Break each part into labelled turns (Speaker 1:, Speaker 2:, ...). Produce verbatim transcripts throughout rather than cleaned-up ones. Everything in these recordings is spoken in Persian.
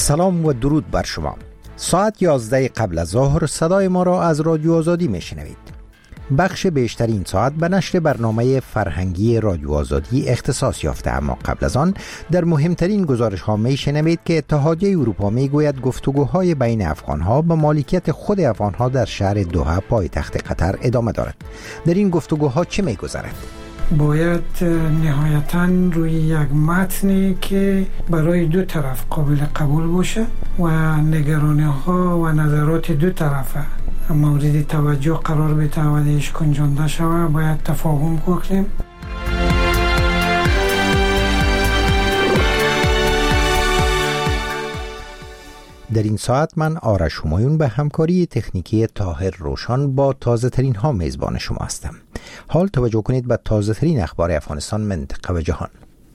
Speaker 1: سلام و درود بر شما. ساعت یازده قبل از ظهر صدای ما را از رادیو آزادی میشنوید. بخش بیشتر این ساعت به نشر برنامه فرهنگی رادیو آزادی اختصاص یافته، اما قبل از آن در مهمترین گزارش ها میشنوید که اتحادیه اروپا میگوید گفتگوهای بین افغان ها به مالکیت خود افغان ها در شهر دوحه پایتخت قطر ادامه دارد. در این گفتگوها چه میگذرد؟
Speaker 2: باید نهایتاً روی یک متنی که برای دو طرف قابل قبول باشه و نگرانی ها و نظرات دو طرفه مورد توجه قرار بده و دیش گنجانده شوه، باید تفاهم کنیم.
Speaker 1: در این ساعت من آرش همایون به همکاری تکنیکی طاهر روشان با تازه ترین ها میزبان شما هستم. حال توجه کنید به تازه ترین اخبار افغانستان، منطقه و جهان.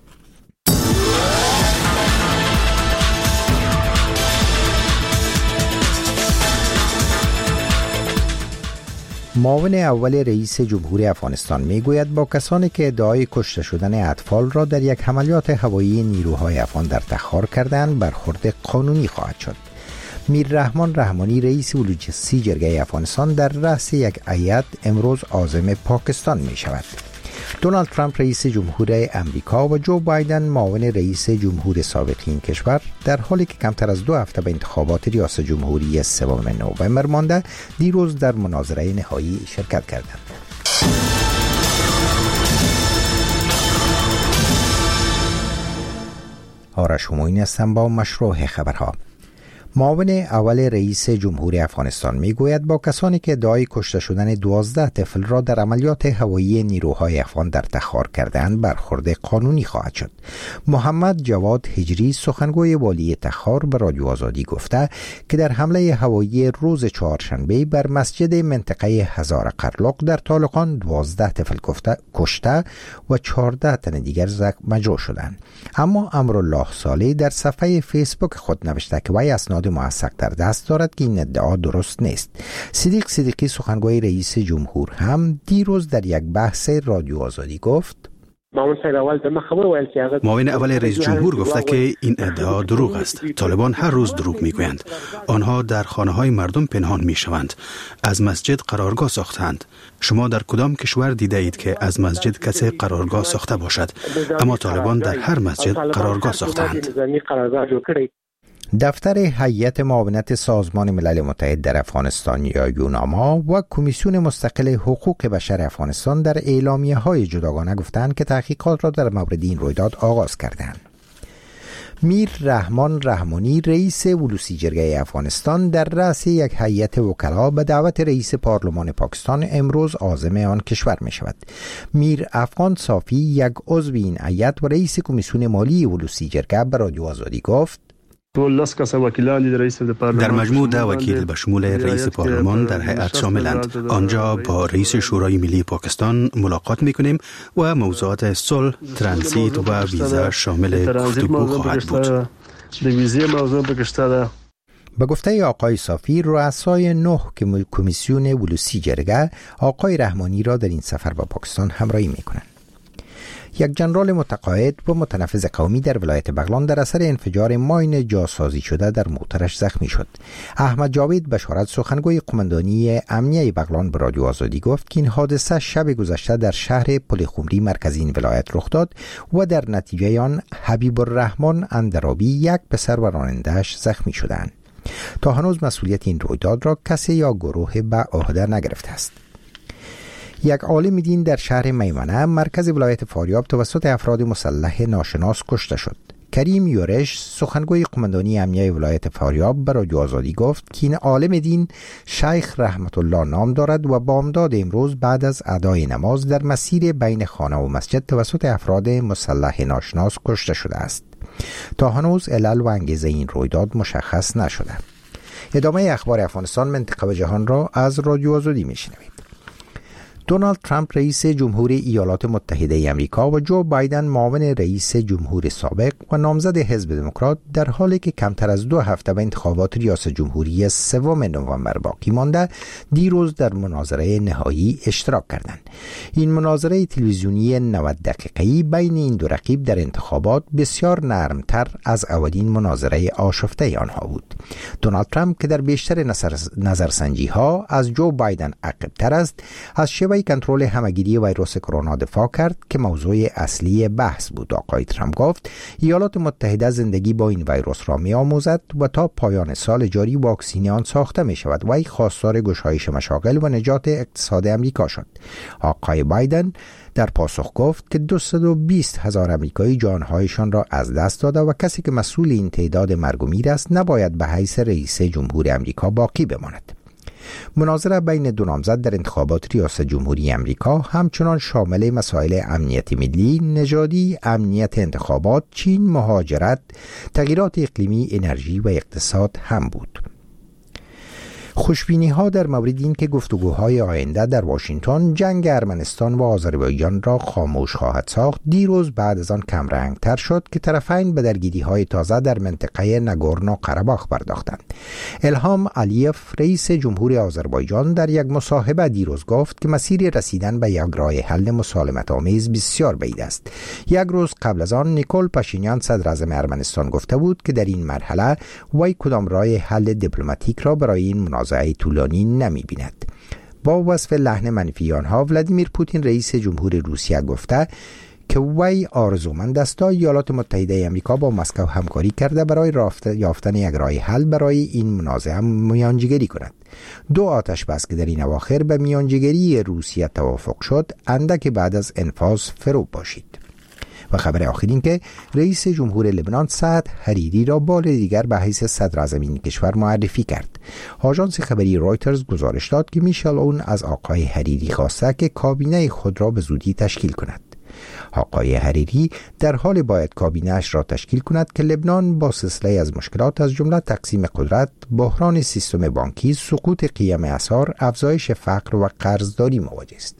Speaker 1: معاون اول رئیس جمهور افغانستان میگوید با کسانی که ادعای کشته شدن اطفال را در یک عملیات هوایی نیروهای افغان در تخار کردند برخورد قانونی خواهد شد. میر رحمان رحمانی رئیس بلوچستانی جرگه افغانستان در رأس یک هیئت امروز عازم پاکستان می شود. دونالد ترامپ رئیس جمهور امریکا و جو بایدن معاون رئیس جمهور سابق این کشور در حالی که کمتر از دو هفته به انتخابات ریاست جمهوری سوم نوامبر مانده دیروز در مناظره نهایی شرکت کردند. آرش همایون هستم با مشروع خبرها. معاون اول رئیس جمهور افغانستان میگوید با کسانی که ادعای کشته شدن دوازده طفل را در عملیات هوایی نیروهای افغان در تخار کردند برخورد قانونی خواهد شد. محمد جواد هجری سخنگوی والی تخار به رادیو آزادی گفته که در حمله هوایی روز چهارشنبه بر مسجد منطقه هزار قرلق در طالقان دوازده طفل کشته و چهارده تن دیگر زخم مجروح شدند. اما امرالله صالح در صفحه فیسبوک خود نوشته که وی اسناد موثق در دست دارد که این ادعا درست نیست. صدیق صدیقی سخنگوی رئیس جمهور هم دیروز در یک بحث رادیو آزادی گفت
Speaker 3: معاون اول رئیس جمهور گفته که این ادعا دروغ است. طالبان هر روز دروغ میگویند. آنها در خانه های مردم پنهان میشوند. از مسجد قرارگاه ساختند. شما در کدام کشور دیده اید که از مسجد کسی قرارگاه ساخته باشد؟ اما طالبان در هر مسجد قرارگاه ساختند.
Speaker 1: دفتر هیئت معاونت سازمان ملل متحد در افغانستان یا یوناما و کمیسیون مستقل حقوق بشر افغانستان در اعلامیه های جداگانه گفتند که تحقیقات را در مورد این رویداد آغاز کردند. میر رحمان رحمانی رئیس ولوسی جرگه افغانستان در رأس یک هیئت وکلا به دعوت رئیس پارلمان پاکستان امروز عازم آن کشور می شود. میر افغان صافی یک عضو این هیئت و رئیس کمیسیون مالی ولوسی جرگه به رادیو آزادی گفت
Speaker 3: در مجموع ده وکیل به شمول رئیس پارلمان در هیئت شاملند. آنجا با رئیس شورای ملی پاکستان ملاقات میکنیم و موضوعات صلح، ترانزیت و ویزا شامل گفتگو خواهد بود.
Speaker 1: به گفته آقای صافی، رؤسای نه کمیسیون ولوسی جرگه آقای رحمانی را در این سفر به پاکستان همراهی میکنند. یک جنرال متقاعد و متنفذ قومی در ولایت بغلان در اثر انفجار ماین جاسازی شده در موترش زخمی شد. احمد جاوید بشارت سخنگوی قماندانی امنیه بغلان به رادیو آزادی گفت که این حادثه شب گذشته در شهر پلخمری مرکزی این ولایت رخ داد و در نتیجه آن حبیب الرحمن اندرابی یک پسر و راننده‌اش زخمی شدند. تا هنوز مسئولیت این رویداد را کسی یا گروه به عهده نگرفته است. یک عالم دین در شهر میمنه مرکز ولایت فاریاب توسط افراد مسلح ناشناس کشته شد. کریم یورش سخنگوی قماندانی امنیه ولایت فاریاب به رادیو آزادی گفت که این عالم دین شیخ رحمت الله نام دارد و بامداد امروز بعد از ادای نماز در مسیر بین خانه و مسجد توسط افراد مسلح ناشناس کشته شده است. تا هنوز علل و انگیزه این رویداد مشخص نشده. ادامه اخبار افغانستان، منطقه و جهان را از رادیو آزادی میشنوید. دونالد ترامپ رئیس جمهوری ایالات متحده آمریکا و جو بایدن معاون رئیس جمهور سابق و نامزد حزب دموکرات در حالی که کمتر از دو هفته به انتخابات ریاست جمهوری سوم نوامبر باقی مانده دیروز در مناظره نهایی اشتراک کردند. این مناظره تلویزیونی نود دقیقه‌ای بین این دو رقیب در انتخابات بسیار نرمتر از اولین مناظره آشفته آنها بود. دونالد ترامپ که در بیشتر نظرسنجی ها از جو بایدن عقب‌تر است، از شیوه کنترل همگیری ویروس کرونا دفاع کرد که موضوع اصلی بحث بود. آقای ترامپ گفت ایالات متحده زندگی با این ویروس را می‌آموزد و تا پایان سال جاری واکسن آن ساخته می شود. وی خواستار گشایش مشاغل و نجات اقتصاد امریکا شد. آقای بایدن در پاسخ گفت که دویست و بیست هزار امریکایی جانهایشان را از دست داده و کسی که مسئول این تعداد مرگ و میر است نباید به حیث رئیس جمهور امریکا باقی بماند. مناظره بین دو نامزد در انتخابات ریاست جمهوری امریکا همچنان شامل مسائل امنیت ملی، نژادی، امنیت انتخابات، چین، مهاجرت، تغییرات اقلیمی، انرژی و اقتصاد هم بود. خوشبینی ها در مورد این که گفتگوهای آینده در واشنگتن جنگ ارمنستان و آذربایجان را خاموش خواهد ساخت دیروز بعد از آن کم رنگ تر شد که طرفین به درگیری های تازه در منطقه نگورنو قره‌باخ پرداختند. الهام علیف رئیس جمهور آذربایجان در یک مصاحبه دیروز گفت که مسیر رسیدن به یک راه حل مسالمت آمیز بسیار بعید است. یک روز قبل از آن نیکول پاشینیان صدر اعظم ارمنستان گفته بود که در این مرحله وی کدام راه حل دیپلماتیک را برای این مناظره طولانی نمی بیند. با وصف لحن منفی آنها ولادیمیر پوتین رئیس جمهور روسیه گفته که وی آرزومند است تا ایالات متحده آمریکا با مسکو همکاری کرده برای یافتن یک راه حل برای این منازعه میانجیگری کند. دو آتش بس که در این اواخر به میانجیگری روسیه توافق شد اندک بعد از انفاذ فرو باشید. و خبر آخر این که رئیس جمهور لبنان سعد حریری را بار دیگر به حیث صدر اعظم این کشور معرفی کرد. آژانس خبری رویترز گزارش داد که میشل اون از آقای حریری خواسته که کابینه خود را به زودی تشکیل کند. آقای حریری در حال باید کابینه‌اش را تشکیل کند که لبنان با سلسله از مشکلات از جمله تقسیم قدرت، بحران سیستم بانکی، سقوط قیم اسعار، افزایش فقر و قرضداری مواجه است.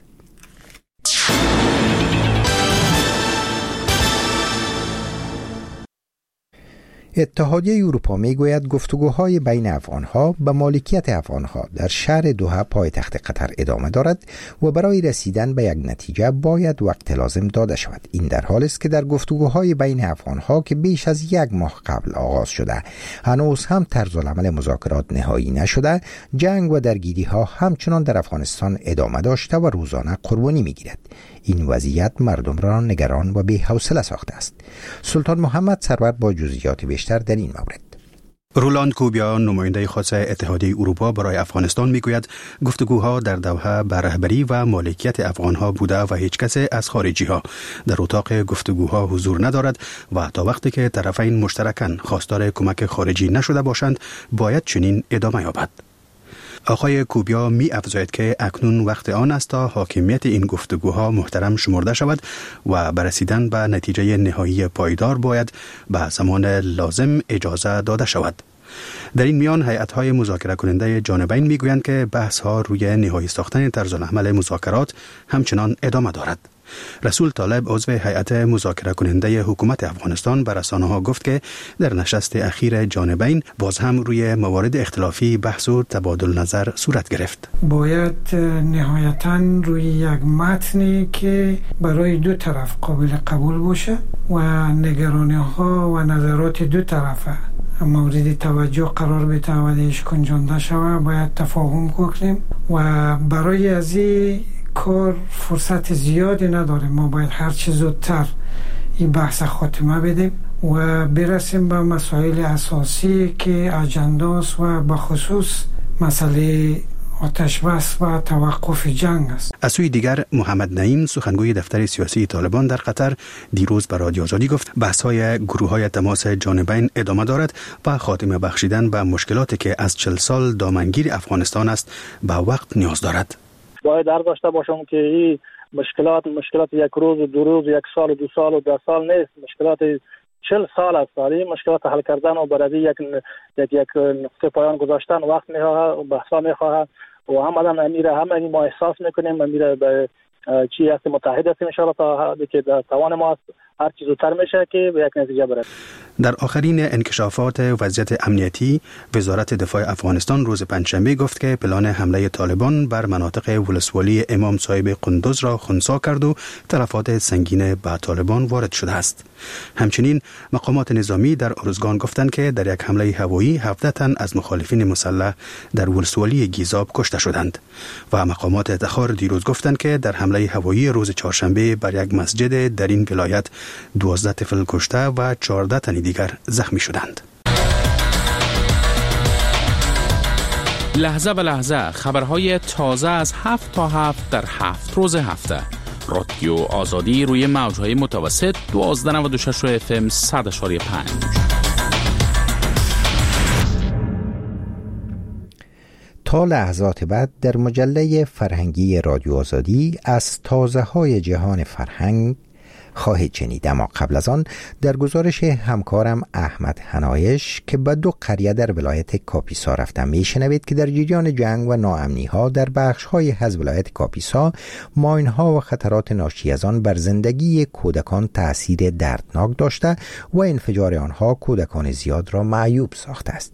Speaker 1: اتحادیه اروپا میگوید گفتگوهای بین افغانها به مالکیت افغانها در شهر دوحه پایتخت قطر ادامه دارد و برای رسیدن به یک نتیجه باید وقت لازم داده شود. این در حالی است که در گفتگوهای بین افغانها که بیش از یک ماه قبل آغاز شده هنوز هم طرز العمل مذاکرات نهایی نشده، جنگ و درگیری ها همچنان در افغانستان ادامه داشته و روزانه قربانی میگیرد. این وضعیت مردم را نگران و بی‌حوصله ساخته است. سلطان محمد سرور با جزئیات بیشتر در این مورد.
Speaker 3: رولاند کوبیا نماینده خاص اتحادیه اروپا برای افغانستان میگوید گفتگوها در دوحه به رهبری و مالکیت افغانها بوده و هیچ کس از خارجی ها در اتاق گفتگوها حضور ندارد و تا وقتی که طرفین مشترکاً خواستار کمک خارجی نشده باشند باید چنین ادامه یابد. آقای کوبیا می افزاید که اکنون وقت آن است تا حاکمیت این گفتگوها محترم شمرده شود و برسیدن به نتیجه نهایی پایدار باید به زمان لازم اجازه داده شود. در این میان هیئت‌های مذاکره کننده جانبین میگویند که بحث‌ها روی نهایی ساختن طرز العمل مذاکرات همچنان ادامه دارد. رسول طالب عضو هیئت مذاکره کننده حکومت افغانستان به رسانه‌ها گفت که در نشست اخیر جانبین باز هم روی موارد اختلافی بحث و تبادل نظر صورت گرفت.
Speaker 2: باید نهایتاً روی یک متنی که برای دو طرف قابل قبول باشه و نگرانی‌ها و نظرات دو طرفه مورد توجه قرار بده و دیش کنجانده شود باید تفاهم کنیم و برای از این کار فرصت زیادی نداریم. ما باید هر چه زودتر این بحث خاتمه بدیم و برسیم به مسائل اساسی که اجنداست و به خصوص مسئله آتش بس و توقف جنگ است.
Speaker 3: از سوی دیگر محمد نعیم سخنگوی دفتر سیاسی طالبان در قطر دیروز به رادیو آزادی گفت بحث‌های گروه‌های تماس جانبین ادامه دارد و خاتمه بخشیدن به مشکلاتی که از چهل سال دامنگیر افغانستان است به وقت نیاز دارد.
Speaker 4: باید در داشته باشم که این مشکلات مشکلات یک روز و دو روز یک سال و دو سال و ده سال نیست، مشکلات چهل سال است. این مشکلات حل کردن و برای یک یک یک نقطه پایان گذاشتن وقت میخواهد و بحثا میخواهد و هم آدم امیره هم ما احساس میکنیم امیره به چی هست متحد هستیم ان شاء الله تا که توان ما هر چیز زودتر میشه که به یک نتیجه برسیم.
Speaker 3: در آخرین انکشافات وضعیت امنیتی، وزارت دفاع افغانستان روز پنجشنبه گفت که پلان حمله طالبان بر مناطق ولسوالی امام صاحب قندوز را خنثی کرد و تلفات سنگین به طالبان وارد شده است. همچنین مقامات نظامی در ارزگان گفتند که در یک حمله هوایی هفده تن از مخالفین مسلح در ولسوالی گیزاب کشته شدند و مقامات تخار دیروز گفتند که در حمله هوایی روز چهارشنبه بر یک مسجد در این ولایت دوازده طفل کشته و چهارده تن دیگر زخمی شدند.
Speaker 5: لحظه به لحظه خبرهای تازه از هفت تا هفت در هفت روز هفته. رادیو آزادی روی موجهای متوسط دوازده نود و شش اف ام صد اشاری پنج.
Speaker 1: تا لحظات بعد در مجله فرهنگی رادیو آزادی از تازه های جهان فرهنگ خواهید شنید. اما قبل از آن در گزارش همکارم احمد حنایش که به دو قریه در ولایت کاپیسا رفتن میشنوید که در جریان جنگ و ناامنی ها در بخش های از ولایت کاپیسا ماین ها و خطرات ناشی از آن بر زندگی کودکان تأثیر دردناک داشته و انفجار آنها کودکان زیاد را معیوب ساخته است.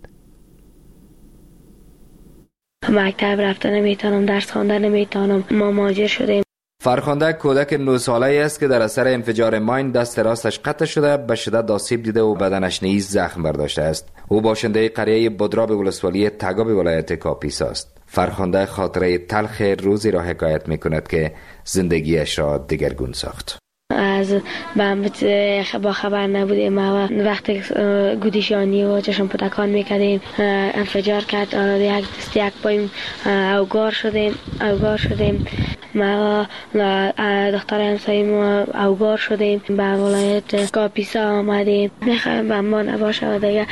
Speaker 6: مکتب رفتن نمیتونم، درس خواندن نمیتونم، ما مهاجر شدیم.
Speaker 7: فرخنده کودک نه ساله است که در اثر انفجار ماین دست راستش قطع شده، به شدت آسیب دیده و بدنش نیز زخم برداشته است. او باشنده قریه بدراب ولسوالی تگاب ولایت کاپیسا است. فرخنده خاطره تلخ روزی را حکایت میکند که زندگیش را دگرگون ساخت.
Speaker 6: از بمبت با خبر نبودیم و وقتی گودیشانی و چشم پتکان میکردیم انفجار کرد، یک دست یک پایم اوگار شدیم اوگار شدیم ما دختر همساییم اوگار شدیم. به ولایت کاپیسا آمدیم. میخوایم بمبا نباشه و دیگه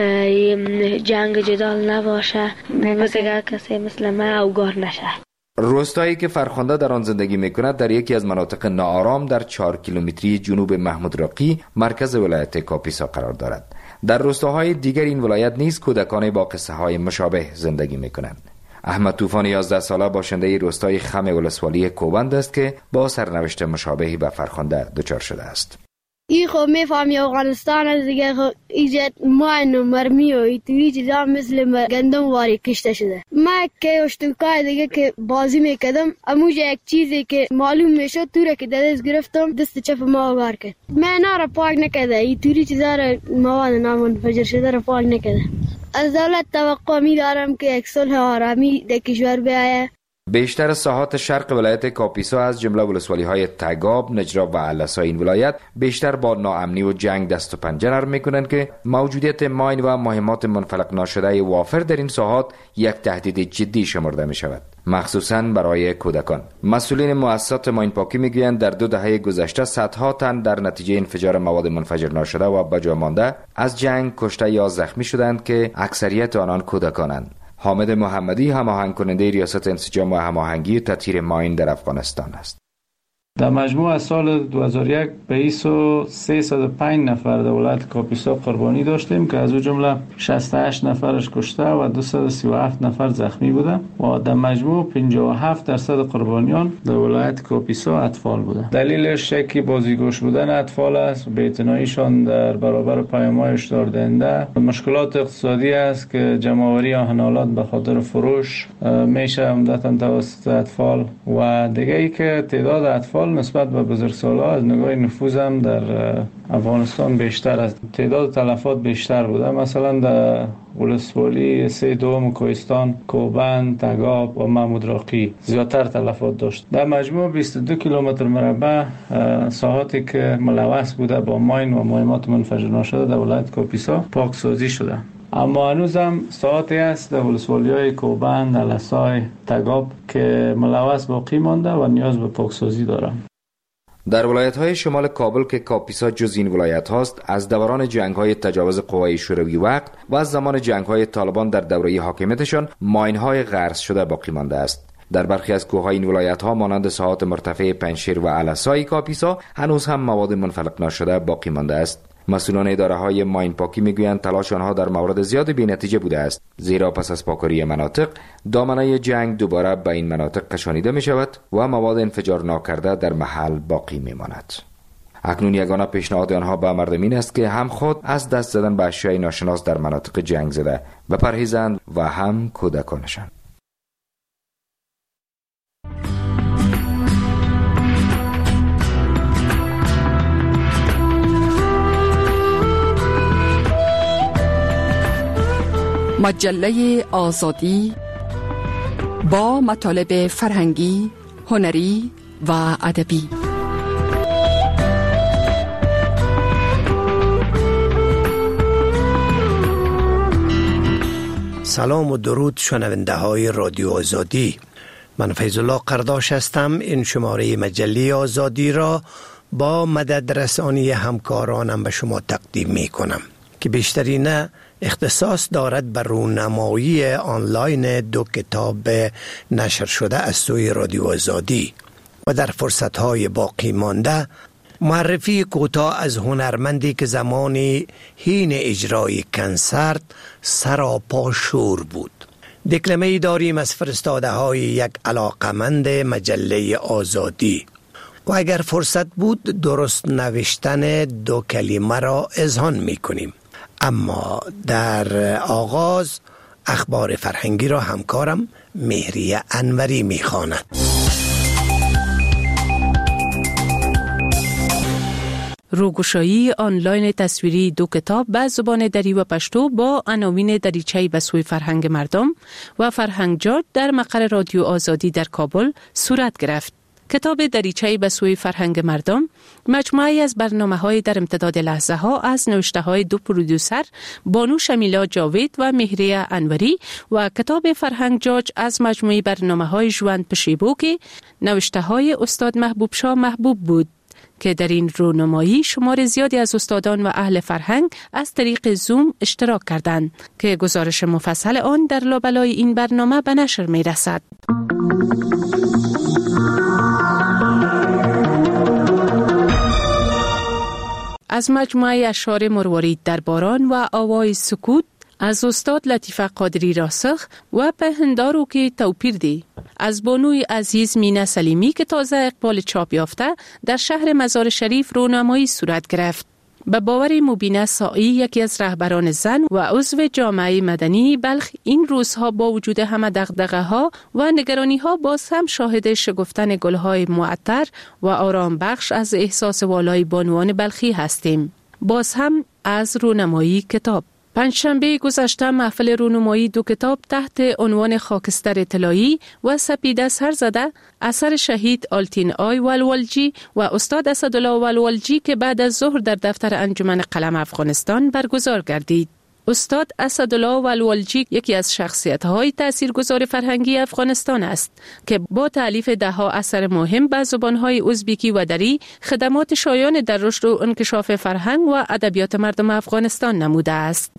Speaker 6: جنگ جدال نباشه، دیگه کسی مثل ما اوگار نشه.
Speaker 7: روستایی که فرخنده در آن زندگی میکند در یکی از مناطق ناآرام در چهار کیلومتری جنوب محمود راقی مرکز ولایت کاپیسا قرار دارد. در روستاهای دیگر این ولایت نیز کودکان با قصه های مشابه زندگی میکنند. احمد طوفان یازده ساله باشنده روستای خم ولسوالی کوبند است که با سرنوشت مشابهی به فرخنده دچار شده است.
Speaker 8: ای خب میفهمی افغانستان از دیگه خب ایجاد ماین و مرمی و توی چیزا مثل گندم واری کشته شده. من که اشتوکای دیگه که بازی میکردم اموجه یک چیزی که معلوم میشد توره که دست گرفتم دست چپ ما وار کرد. من نارا پاک نکرده، ای توری چیزا را مواد نامنفجر شده را پاک نکرده. از دولت توقع می دارم که یک صلح آرامی در کشور بیاید.
Speaker 7: بیشتر ساحات شرق ولایت کاپیسا از جمله ولسوالی های تگاب، نجراب و علسا این ولایت بیشتر با ناامنی و جنگ دست و پنجه نرم میکنند که موجودیت ماین و مهمات منفلق ناشده وافر در این ساحات یک تهدید جدی شمرده می شود، مخصوصاً برای کودکان. مسئولین مؤسسات ماین پاکی میگویند در دو دهه گذشته صدها تن در نتیجه انفجار مواد منفجر ناشده و بجا مانده از جنگ کشته یا زخمی شدند که اکثریت آنان کودکانند. حامد محمدی هماهنگ کننده ریاست انسجام و هماهنگی تطهیر ماین در افغانستان است.
Speaker 9: در مجموع از سال دو هزار و یک بیست و سیصد و پنج نفر در ولایت کاپیسا قربانی داشتیم که از او جمله شصت و هشت نفرش کشته و دویست و سی و هفت نفر زخمی بودند و در مجموع پنجاه و هفت درصد قربانیان در ولایت کاپیسا اطفال بودند. دلیلش شکی بازیگوش بودن اطفال است، بی‌اعتناییشان در برابر پیام‌های هشدار دهنده، مشکلات اقتصادی است که جمع‌آوری آهن‌آلات به خاطر فروش میشه عمدتاً توسط اطفال و دیگه ای که تعداد اطفال نسبت به بزرگسال‌ها از نگاه نفوذ هم در افغانستان بیشتر است. تعداد تلفات بیشتر بوده. مثلا در ولسوالی سه دوم کوهستان، کوبند، تگاب و محمود راقی زیادتر تلفات داشت. در مجموع بیست و دو کیلومتر مربع ساحاتی که ملوث بوده با ماین و مهمات منفجر ناشده در ولایت کاپیسا پاکسازی شده. اما هنوز هم ساعتی است در ولسوالی‌های کوبند، علسای، تگاب که ملوث باقی مانده و نیاز به پاکسازی دارند.
Speaker 7: در ولایت‌های شمال کابل که کاپیسا جز این ولایت هاست، از دوران جنگ‌های تجاوز قوای شوروی وقت و از زمان جنگ‌های طالبان در دوره حاکمیتشان ماین‌های غرس شده باقی مانده است. در برخی از کوه‌های این ولایت‌ها مانند ساحات مرتفع پنجشیر و علسای کاپیسا هنوز هم مواد منفلق ناشده باقی مانده است. مسئولان اداره های ماین پاکی میگویند تلاش آنها در موارد زیاد بی‌نتیجه بوده است، زیرا پس از پاکاری مناطق دامنه جنگ دوباره به این مناطق کشانیده می شود و مواد انفجار ناکرده در محل باقی می ماند. اکنون یگانه پیشنهاد آنها به مردم این است که هم خود از دست زدن به اشیاء ناشناس در مناطق جنگ زده بپرهیزند و هم کودکانشان.
Speaker 10: مجله آزادی با مطالب فرهنگی، هنری و ادبی.
Speaker 11: سلام و درود شنونده های رادیو آزادی. من فیض الله قرداش هستم. این شماره مجله آزادی را با مدد رسانی همکارانم به شما تقدیم می کنم که بیشترین اختصاص دارد بر رونمایی آنلاین دو کتاب نشر شده از سوی رادیو آزادی و در فرصت‌های باقی مانده معرفی کوتاه از هنرمندی که زمانی حین اجرای کنسرت سراپا شور بود. دکلمه‌ای داریم از فرستاده های یک علاقمند مجله آزادی و اگر فرصت بود درست نوشتن دو کلمه را اذعان می کنیم. اما در آغاز اخبار فرهنگی را همکارم مهریه انوری می خواند.
Speaker 12: روگشایی آنلاین تصویری دو کتاب به زبان دری و پشتو با عناوین دریچه‌ای به سوی فرهنگ مردم و فرهنگ جاج در مقر رادیو آزادی در کابل صورت گرفت. کتاب دریچه‌ای به سوی فرهنگ مردم مجموعه‌ای از برنامه‌های در امتداد لحظه‌ها از نوشته‌های دو پرودوسر بانو شمیلا جاوید و مهریه انوری و کتاب فرهنگ جاج از مجموعه برنامه‌های ژوند پشیبو که نوشته‌های استاد محبوب شاه محبوب بود که در این رونمایی شمار زیادی از استادان و اهل فرهنگ از طریق زوم اشتراک کردند که گزارش مفصل آن در لابلای این برنامه به نشر می رسد. از مجموعه اشعار مروارید در باران و آوای سکوت از استاد لطیفه قادری راسخ و پهندارو که توپیر دی از بانوی عزیز مینه سلیمی که تازه اقبال چاپ یافته در شهر مزار شریف رونمایی صورت گرفت. به باور مبینه سائی یکی از رهبران زن و عضو جامعه مدنی بلخ این روزها با وجود همه دغدغه ها و نگرانی ها باز هم شاهد شگفتن گلهای معطر و آرام بخش از احساس والای بانوان بلخی هستیم. باز هم از رونمایی کتاب. پنجشنبه گذشته محفل رونمایی دو کتاب تحت عنوان خاکستر طلایی و سپیده سر زده اثر شهید آلتین آی والوالجی و استاد اسدالله والوالجی که بعد از ظهر در دفتر انجمن قلم افغانستان برگزار گردید. استاد اسدالله والوالجی یکی از شخصیت‌های تاثیرگذار فرهنگی افغانستان است که با تألیف ده‌ها اثر مهم به زبان‌های ازبکی و دری خدمات شایان در رشد و انکشاف فرهنگ و ادبیات مردم افغانستان نموده است.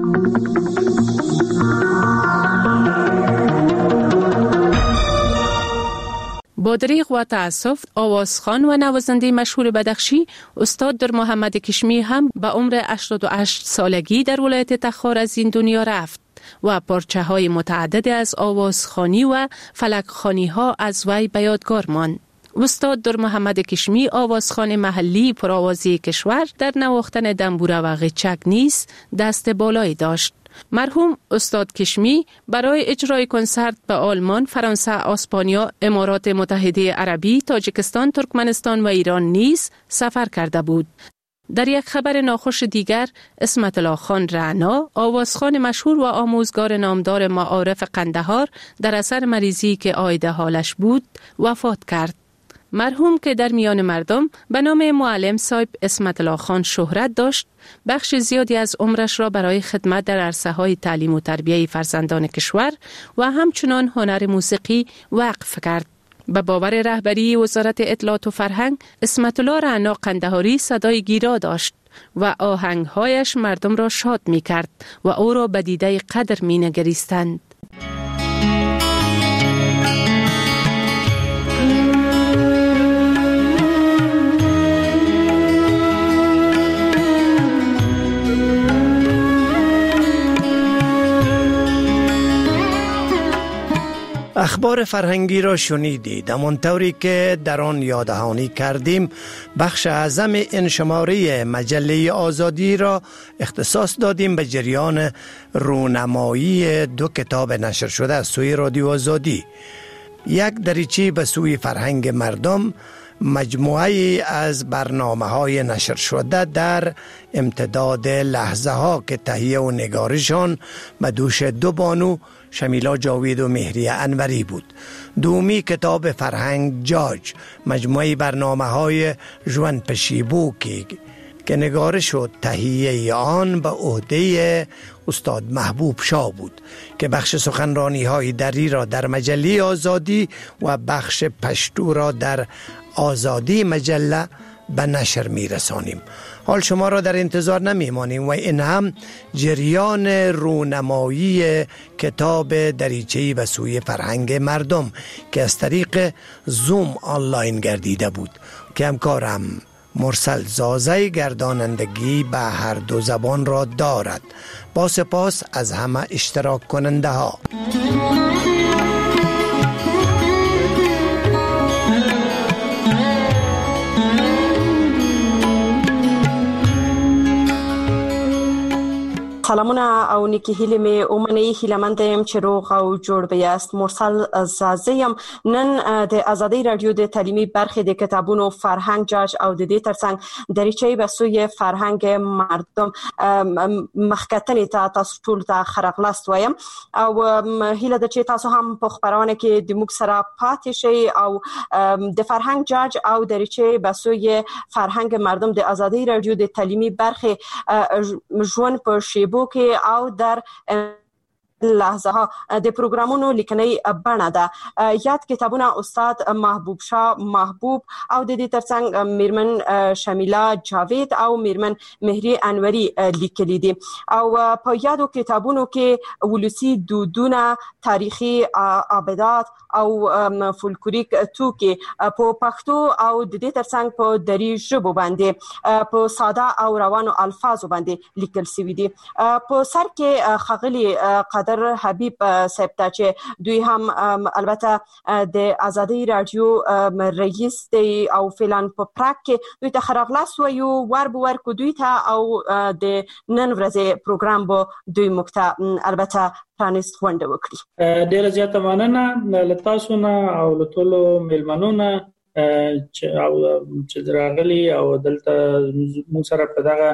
Speaker 12: با دریغ و تأسف آوازخوان و نوازنده مشهور بدخشی استاد در محمد کشمی هم به عمر هشتاد و هشت سالگی در ولایت تخار از این دنیا رفت و پارچه های متعدد از آوازخوانی و فلکخوانی ها از وی به یادگار ماند. استاد در محمد کشمی آوازخوان محلی پرآوازی کشور در نواختن دنبوره و غچک نیز دست بالایی داشت. مرحوم استاد کشمی برای اجرای کنسرت به آلمان، فرانسه، اسپانیا، امارات متحده عربی، تاجیکستان، ترکمنستان و ایران نیز سفر کرده بود. در یک خبر ناخوش دیگر، اسمت الله خان رعنا، آوازخوان مشهور و آموزگار نامدار معارف قندهار، در اثر مریضی که عاید حالش بود، وفات کرد. مرحوم که در میان مردم به نام معلم صاحب اسمت الله خان شهرت داشت، بخش زیادی از عمرش را برای خدمت در عرصه‌های تعلیم و تربیه فرزندان کشور و همچنان هنر موسیقی وقف کرد. به باور رهبری وزارت اطلاعات و فرهنگ، اسمت الله رعنا قندهاری صدای گیرا داشت و آهنگهایش مردم را شاد می کرد و او را به دیده قدر می نگریستند.
Speaker 11: اخبار فرهنگی را شنیدید. همانطوری که در آن یاددهانی کردیم، بخش اعظم این شماره مجله آزادی را اختصاص دادیم به جریان رونمایی دو کتاب نشر شده از سوی رادیو آزادی. یک دریچه به سوی فرهنگ مردم، مجموعه از برنامه های نشر شده در امتداد لحظه ها که تهیه و نگارشان به دوش دو بانو شمیلا جاوید و مهری انوری بود. دومی کتاب فرهنگ جاج، مجموعه برنامه های جوان پشیبوکی که نگارش و تهیه آن به عهده استاد محبوب شاه بود که بخش سخنرانی های دری را در مجله آزادی و بخش پشتو را در آزادی مجله به نشر می رسانیم. حال شما را در انتظار نمی مانیم و این هم جریان رونمایی کتاب دریچه‌ای به سوی فرهنگ مردم که از طریق زوم آنلاین گردیده بود که همکارم مرسل زازه گردانندگی به هر دو زبان را دارد. با سپاس از همه اشتراک کننده ها.
Speaker 13: سلامونه او نیکی هیلی می اومنی هیلمندیم چې روغ او جوړ بیاست. مرسل زازیم نن د آزادی رادیو د تعلیمي برخې د کتابونو فرهنګ جاج او د دې ترڅنګ دریچې به سوی فرهنګ مردم مخکتنې ته تاسو ټول ته خرغلاست وایم او هیله د چې تاسو هم په خبرونه کې د موږ سره پاتې شئ او د فرهنګ جاج او دریچې به سوی فرهنګ مردم د آزادی رادیو د تعلیمي برخې ژوند په شیبو کې او در لحظه ها د پروګرامونو لیکنی بڼه ده. یاد کتابونه استاد محبوب شاه محبوب او د دې ترڅنګ میرمن شمیلا جاوید او میرمن مهری انوری لیکلي دي او په یادو کتابونو کې ولسی دودونه، تاریخي عابدات او فولکلوریک توکي په پښتو او د دې ترڅنګ په دری ژبه باندې په ساده او روانو الفاظو باندې لیکل شوی دي. په سر کې خغلی قدر حبیب صاحب ته چې دوی هم البته د آزادی رادیو رئیس دی او فعلا په پراک کې دوی ته خرغلاس ویو ور به ور کو دوی ته او د نن ورځې پروګرام به دوی مکته البته پرانیست غونډه وکړي.
Speaker 9: ډیره زیاته مننه له تاسو نه او له ټولو میلمنو نه چې راغلي او دلته موږ سره په دغه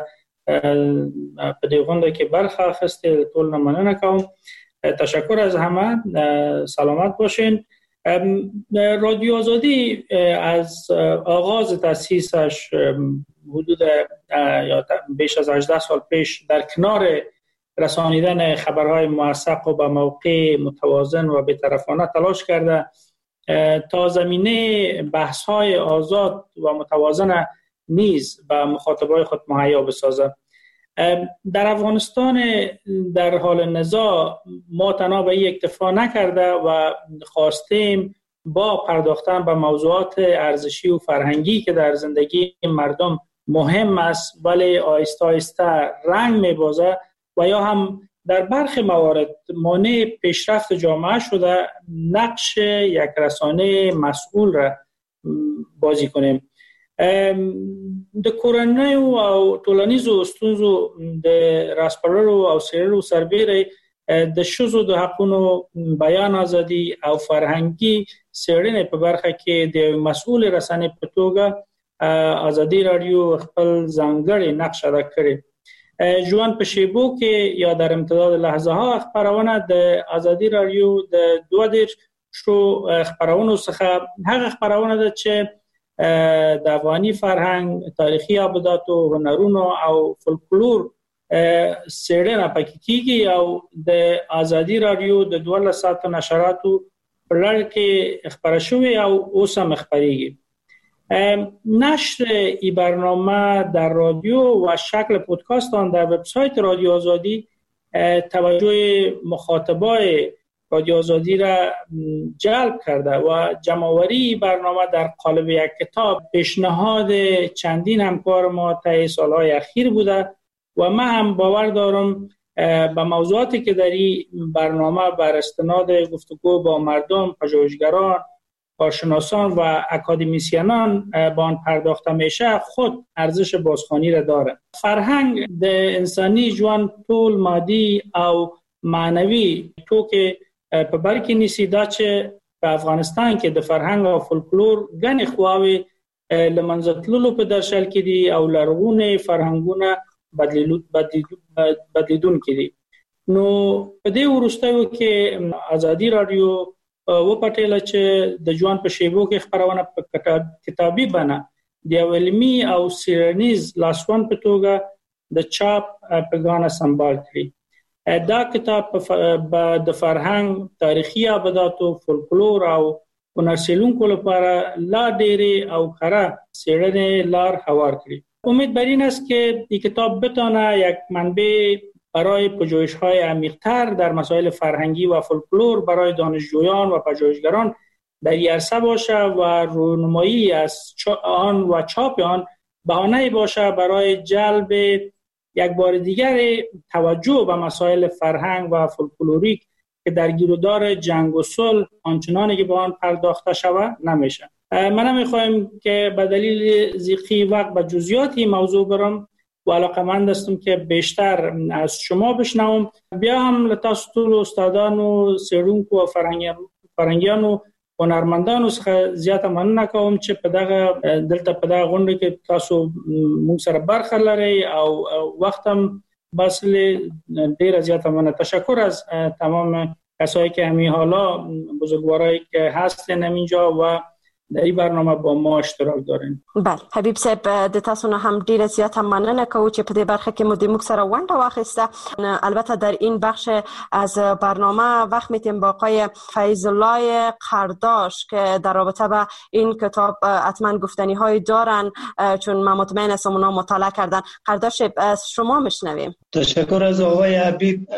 Speaker 9: په دې غونډه کې برخه اخیسته. ټول نه مننه کوم. تشکر از همه. سلامت باشین. رادیو آزادی از آغاز تأسیسش حدود یا بیش از هجده سال پیش در کنار رسانیدن خبرهای موثق و به موقع متوازن و بی‌طرفانه تلاش کرده تا زمینه بحث‌های آزاد و متوازن نیز به مخاطبای خود مهیا بسازه. در افغانستان در حال نزاع ما تنها به این اکتفا نکرده و خواستیم با پرداختن به موضوعات ارزشی و فرهنگی که در زندگی مردم مهم است ولی آهسته آهسته رنگ می‌بازه و یا هم در برخی موارد مانع پیشرفت جامعه شده، نقش یک رسانه مسئول را بازی کنیم. د کورنۍ او ټولنیزو ستونزو د راسپړلو او څېړلو سربېره د ښځو د حقونو، بیان ازادي او فرهنګي څېړنې په برخه کې د مسؤل رسنۍ په توګه آزادي رادیو خپل ځانګړی نقش ادا کړی. ژوند په شیبو کې یا در امتداد لحظه ها خبرونه د آزادي رادیو د دوه دېرش شو خبرونو څخه هغه خبرونه ده چې د افغاني فرهنګ، تاریخي عابدات او هنرونو او فولکلور څېړنه پکې کیږي او د آزادي رادیو د دولس ساعته نشراتو په لړ کې خبره شوې او اوس هم خبرېږي. نشر این برنامه در رادیو و شکل پودکاست آن در وبسایت رادیو آزادی توجه مخاطبای رادیو آزادی را جلب کرده و جمع‌آوری برنامه در قالب یک کتاب پیشنهاد چندین همکار ما طی سالهای اخیر بوده و من هم باور دارم
Speaker 14: به موضوعاتی که در این برنامه بر استناد گفتگو با مردم، پژوهشگران، کارشناسان و اکادمیسیانان با آن پرداخته میشه خود ارزش بازخوانی را داره. فرهنگ د انسانی ژوند ټول مادي او معنوي توکي په بر کې نیسي. دا چې په افغانستان کې د فرهنګ او فولکلور ګڼې خواوې له منځه تللو په درشل کې دي او لرغونې فرهنګونه بدلیدونکي دي. نو په دې وروستیو کې ازادي رادیو وپټیله چې د ژوند په شیبو کې خبرونه په کتابي بڼه د علمي او سیرنیز لاسوند په توګه د چاپ پیغام سمبال کړي. دا کتاب د فرهنګ، تاریخي ابداتو، فولکلور او هنرسیلونکو لپاره لا ډېرې او کره څېړنې لار هوار کړي. امید بر این است که این کتاب بتانه یک منبع برای پژوهش‌های عمیق‌تر در مسائل فرهنگی و فولکلور برای دانشجویان و پژوهشگران در این عرصه باشه و رونمایی از آن و چاپ آن بهانه‌ای باشه برای جلب یک بار دیگر توجه به مسائل فرهنگ و فولکلوریک که در گیرودار جنگ و صلح آنچنانی که به آن پرداخته شود نمیشه. من میخوایم که به دلیل ضیقی وقت به جزئیات این موضوع برم و علاقمند هستم که بیشتر از شما بشنوم. بیا هم لتاسو ټول استادانو، څېړونکو او فرهنګیانو، هنرمندانو څخه زیاته مننه کوم چې په دغه دلته په دغه غونډه کې تاسو موږ سره برخه لرئ او وخت هم بسل ډیره زیاته مننه. تشکر از تمام کسایی که همین حالا بزرگوارایی که هستن اینجا و در این برنامه با ما اشتراک دارین.
Speaker 13: بله حبیب صاحب، د تاسو نه هم ډیره زیاته مننه کوو چې په دې برخه کې مو د موږ سره ونډه واخیسته. البته در این بخش از برنامه وقت میتیم با آقای فیض الله قرداش که در رابطه با این کتاب حتما گفتنی های دارن، چون من مطمئن هستم اونا مطالعه کردن. قرداش از شما میشنویم.
Speaker 11: تشکر از آقای حبیب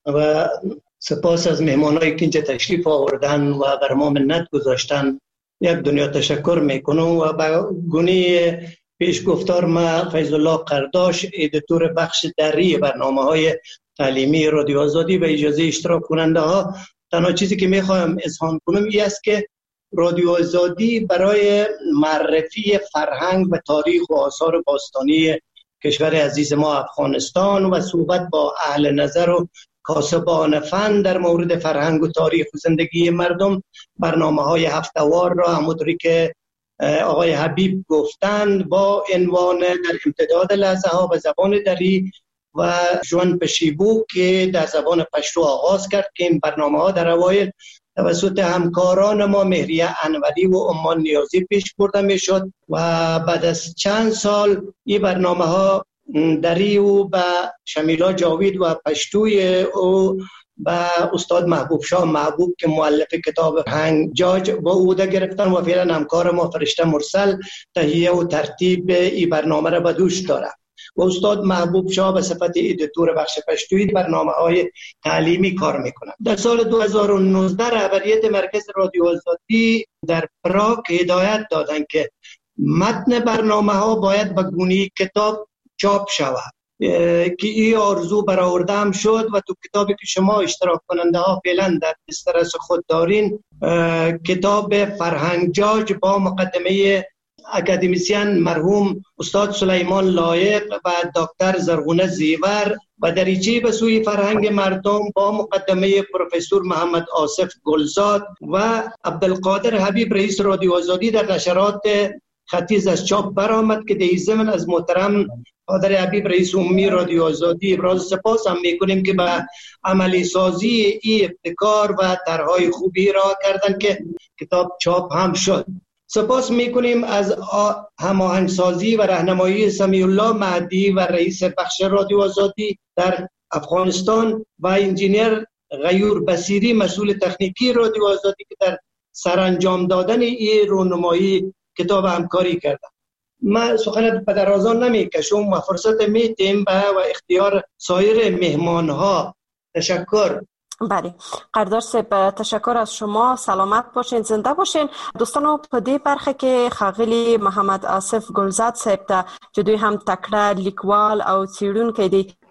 Speaker 11: و سپاس از مهمانایی که اینجا تشریف آوردن و بر ما منت گذاشتن. یک دنیا تشکر میکنم و با گونه پیش گفتار ما فیض الله قرداش، ادیتور بخش دری برنامه های تعلیمی رادیو آزادی و اجازه اشتراک کننده ها، تنها چیزی که میخوایم اذعان کنم این است که رادیو آزادی برای معرفی فرهنگ و تاریخ و آثار باستانی کشور عزیز ما افغانستان و صحبت با اهل نظر و کاسبان فن در مورد فرهنگ و تاریخ و زندگی مردم برنامه های هفته‌وار را همونطوری که آقای حبیب گفتند با عنوان در امتداد لحظه ها به زبان دری و ژوند پشیبو که در زبان پشتو آغاز کرد که این برنامه ها در اوایل توسط همکاران ما مهریه انوری و امان نیازی پیش برده می شد و بعد از چند سال این برنامه ها دری و به شمیلا جاوید و پشتوی او به استاد محبوب شاه محبوب که مؤلف کتاب هنگ جاج با اوده گرفتن و فعلا همکار ما فرشته مرسل تهیه و ترتیب این برنامه را به دوش داره و استاد محبوب شاه به صفت ادیتور بخش پشتوی برنامه های تعلیمی کار میکنه. در سال دو هزار و نوزده رهبریت مرکز رادیو آزادی در پراگ هدایت دادن که متن برنامه ها باید به گونه کتاب چاپ شود که این آرزو برآورده هم شد و تو کتابی که شما اشتراک کننده ها فعلا در دسترس خود دارین، کتاب فرهنگ جاج با مقدمه اکادمیسیان مرحوم استاد سلیمان لایق و دکتر زرغونه زیور و دریچه به سوی فرهنگ مردم با مقدمه پروفسور محمد آصف گلزاد و عبدالقادر حبیب رئیس رادیو آزادی در نشرات خطیز از چاپ برآمد که در ضمن از محترم قادر حبیب رئیس عمومی رادیو آزادی ابراز سپاس هم میکنیم که به عملی سازی این ابتکار و طرحهای خوبی را کردن که کتاب چاپ هم شد. سپاس میکنیم از هماهنگسازی و راهنمایی سمیع الله مهدی و رئیس بخش رادیو آزادی در افغانستان و انجینیر غیور بصیری مسئول تکنیکی رادیو آزادی که در سرانجام دادن این رونمایی کتاب همکاری کردم. من سخن به درازان نمیکشم و فرصت میدیم به و اختیار سایر مهمان ها. تشکر.
Speaker 13: بله قرداش صاحب تشکر از شما، سلامت باشین، زنده باشین. دوستانو په دې برخه کې ښاغلي محمد آصف ګلزاد صاحب ته چې دوی هم تکړه لیکوال او څېړونکی دی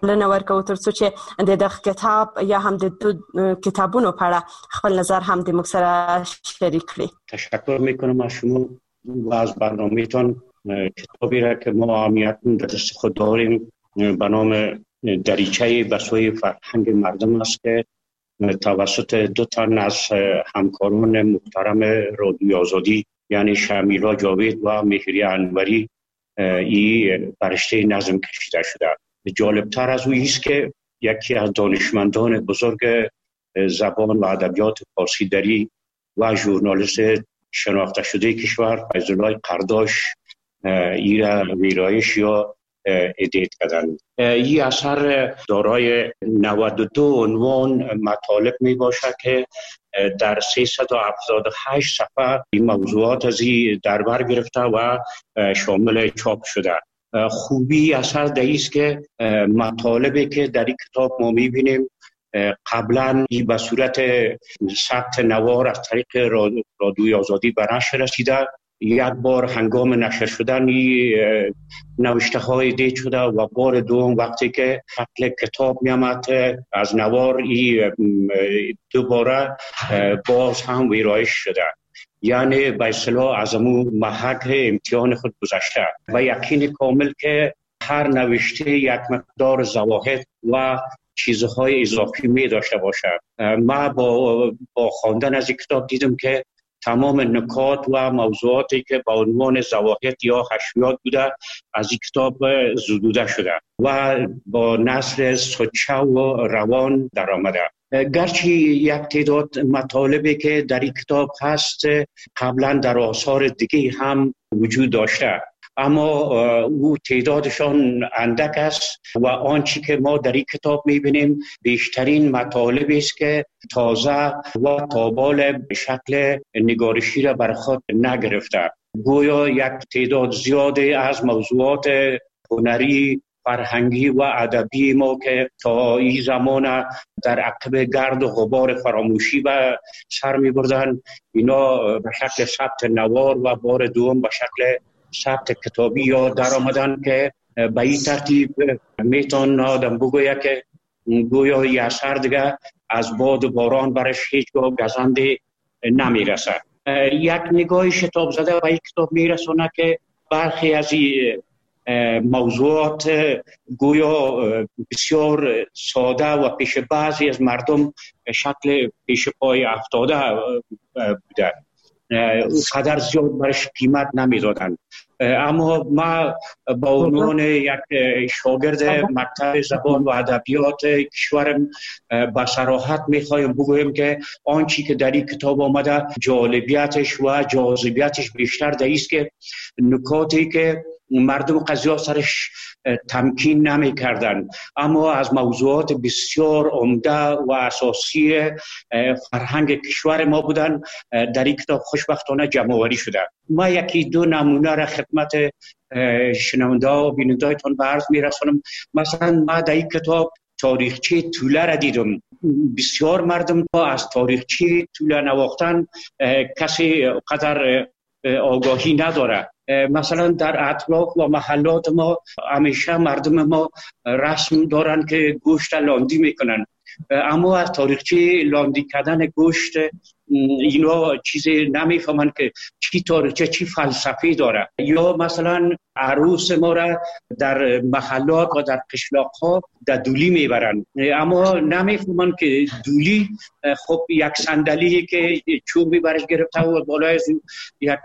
Speaker 13: بلنه ورکو ترڅو چې د دغه کتاب یا هم د کتابونو په اړه خپل نظر هم د موږ سره شریک کړي.
Speaker 15: تشکر میکنم از شما و از برنامه‌تان. کتابی را که ما اهمیت در دست خود داریم به نام دریچه به سوی فرهنگ مردم است که توسط دو تن از همکاران محترم رادیو آزادی یعنی شمیلا جاوید و مهریه انوری این برشته نظم کشیده شده. جالبتر از او است که یکی از دانشمندان بزرگ زبان و ادبیات فارسی دری و ژورنالیست شناخته شده کشور فیض‌الله قرداش این را ویرایش یا ادیت کردند. این اثر دارای نود و دو عنوان مطالب می باشد که در سیصد و هفتاد و هشت صفحه این موضوعات از این در بر گرفته و شامل چاپ شده. خوبی اثر در است که مطالبی که در این کتاب ما می بینیم قبلا این به صورت ثبت نوار از طریق رادیوی آزادی به نشر رسیده. یک بار هنگام نشر شدن نوشته های دید شده و بار دوم وقتی که شکل کتاب می آمد از نوار دوباره باز هم ویرایش شده. یعنی به اصطلاح از امو محک امتحان خود گذشته و یقین کامل که هر نوشته یک مقدار زواهد و چیزهای اضافی می داشته باشد. ما با با خواندن از این کتاب دیدم که تمام نکات و موضوعاتی که با عنوان زواهد یا حشویات بوده از این کتاب زدوده شده و با نثر سچه و روان در آمده. گرچه یک تعداد مطالبی که در این کتاب هست قبلا در آثار دیگه هم وجود داشته، اما او تعدادشان اندک است و آنچه که ما در این کتاب میبینیم بیشترین مطالبی است که تازه و تابال به شکل نگارشی را بر خود نگرفته. گویا یک تعداد زیادی از موضوعات هنری، فرهنگی و ادبی ما که تا این زمان در عقب گرد و غبار فراموشی به سر می بردن، اینا به شکل ثبت نوار و بار دوم به شکل ثبت کتابی یا در آمدن که به این ترتیب میتون آدم بگوید که گویا یه اثر دیگه از باد و باران برش هیچگاه گزنده نمیرسد. یک نگاه شتاب زده به این کتاب میرسونه که برخی از این موضوعات گویا بسیار ساده و پیش بعضی از مردم شکل پیش پای افتاده بوده، قدر زیاد برش قیمت نمیدادن. اما ما با عنوان یک شاگرد مکتب زبان و ادبیات کشورم با صراحت میخوایم بگویم که آنچه که در این کتاب آمده جالبیتش و جاذبیتش بیشتر در است که نکاتی که مردم قضیه سرش تمکین نمی کردن اما از موضوعات بسیار عمده و اساسی فرهنگ کشور ما بودن در این کتاب خوشبختانه جمع‌آوری شده. ما یکی دو نمونه را خدمت شنونده و بیننده‌تان به عرض می‌رسانم. مثلا ما در این کتاب تاریخچه توله را دیدم. بسیار مردم با از تاریخچه توله نواختن کسی قدر آگاهی نداره. مثلا در اطراف و محلات ما همیشه مردم ما رسم دارن که گوشت لاندی میکنن، اما از تاریخچه لاندی کردن گوشت اینا چیزی نمیفهمن که چی تاریخچه چی فلسفی داره. یا مثلا عروس ما را در محلات و در قشلاق ها در دولی میبرن اما نمیفهمن که دولی خب یک صندلی که چوب میبرش گرفته و بالای یک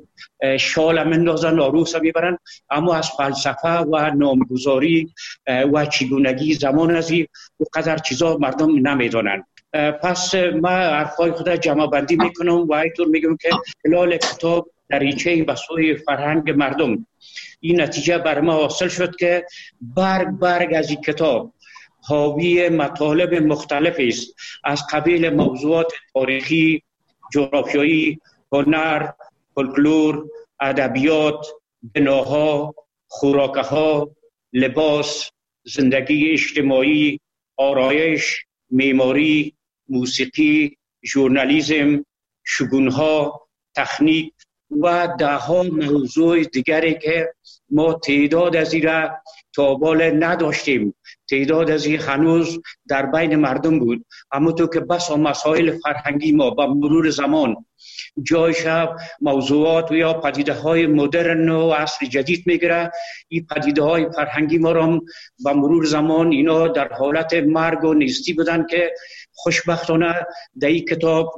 Speaker 15: شال مندازن عروس میبرن، اما از فلسفه و نامگذاری و چگونگی زمان از این قدر چیزا مردم نمیدونن. پس ما حرفای خود جمع بندی میکنم و اینطور میگم که خلال کتاب دریچه به سوی فرهنگ مردم این نتیجه بر ما حاصل شد که برگ برگ از این کتاب حاوی مطالب مختلفی است از قبیل موضوعات تاریخی، جغرافیایی، هنر، فولکلور، ادبیات، بناها، خوراکها، لباس، زندگی اجتماعی، آرایش، معماری، موسیقی، ژورنالیسم، شگونها، تکنیک و ده ها موضوع دیگری که ما تعداد از این را تا بالا نداشتیم، تعداد از این هنوز در بین مردم بود. اما تو که بس مسائل فرهنگی ما با مرور زمان جایش موضوعات و یا پدیده های مدرن و عصر جدید میگیره، این پدیده های فرهنگی ما را با مرور زمان اینا در حالت مرگ و نیستی بودن که خوشبختانه در این کتاب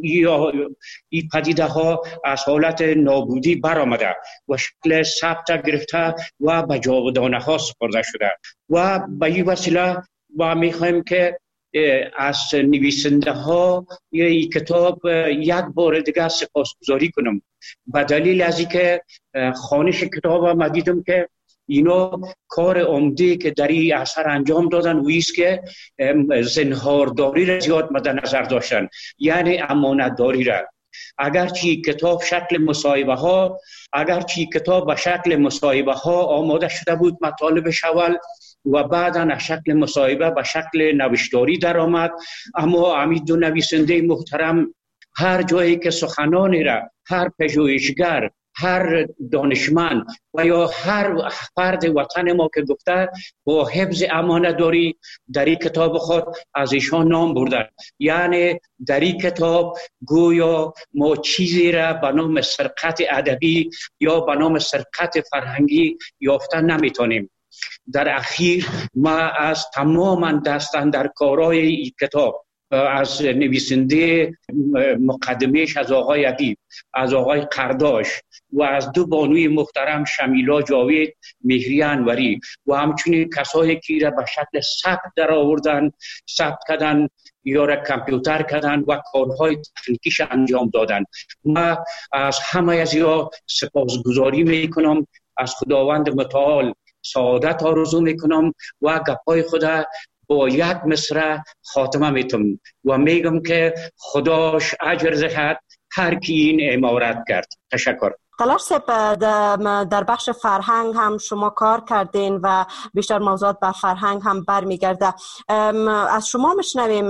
Speaker 15: این پدیده ها از حالت نابودی برآمده و شکل ثبت گرفته و به جاودانه ها سپرده شده. و به این وسیله ما میخوایم که از نویسنده ها این کتاب یک بار دیگه سپاسگزاری کنم، به دلیل از اینکه خوانش کتاب ما دیدم که اینا کار عمده که در این اثر انجام دادن و ایست که زنهارداری را زیاد مد نظر داشتن، یعنی امانتداری را. اگرچه کتاب شکل مصاحبه ها اگرچه کتاب به شکل مصاحبه ها آماده شده بود مطالبش اول و بعدا از شکل مصاحبه به شکل نوشتاری در آمد، اما همین دو نویسنده محترم هر جایی که سخنانی را هر پژوهشگر، هر دانشمند و یا هر فرد وطن ما که گفته با حفظ امانتداری در این کتاب خود از ایشان نام بردن. یعنی در این کتاب گویا ما چیزی را به نام سرقت ادبی یا به نام سرقت فرهنگی یافته نمیتونیم. در اخیر ما از تمام دستن در کارهای این کتاب، از نویسنده مقدمهش از آقای ادیب، از آقای قرداش و از دو بانوی محترم شمیلا جاوید، مهری انوری و همچنین کسایی که را به شکل ثبت در آوردن، ثبت کردن یا را کامپیوتر کردن و کارهای تکنیکیش انجام دادن. ما از همه از یا سپاسگزاری میکنم، از خداوند متعال سعادت آرزو میکنم و گپای خدا با یک مصرع خاتمه میتونم و میگم که خداش اجر دهد هر کی این امارت کرد. تشکر.
Speaker 13: تلاش صاحب، در بخش فرهنگ هم شما کار کردین و بیشتر موضوعات بر فرهنگ هم برمیگرده. از شما میشنویم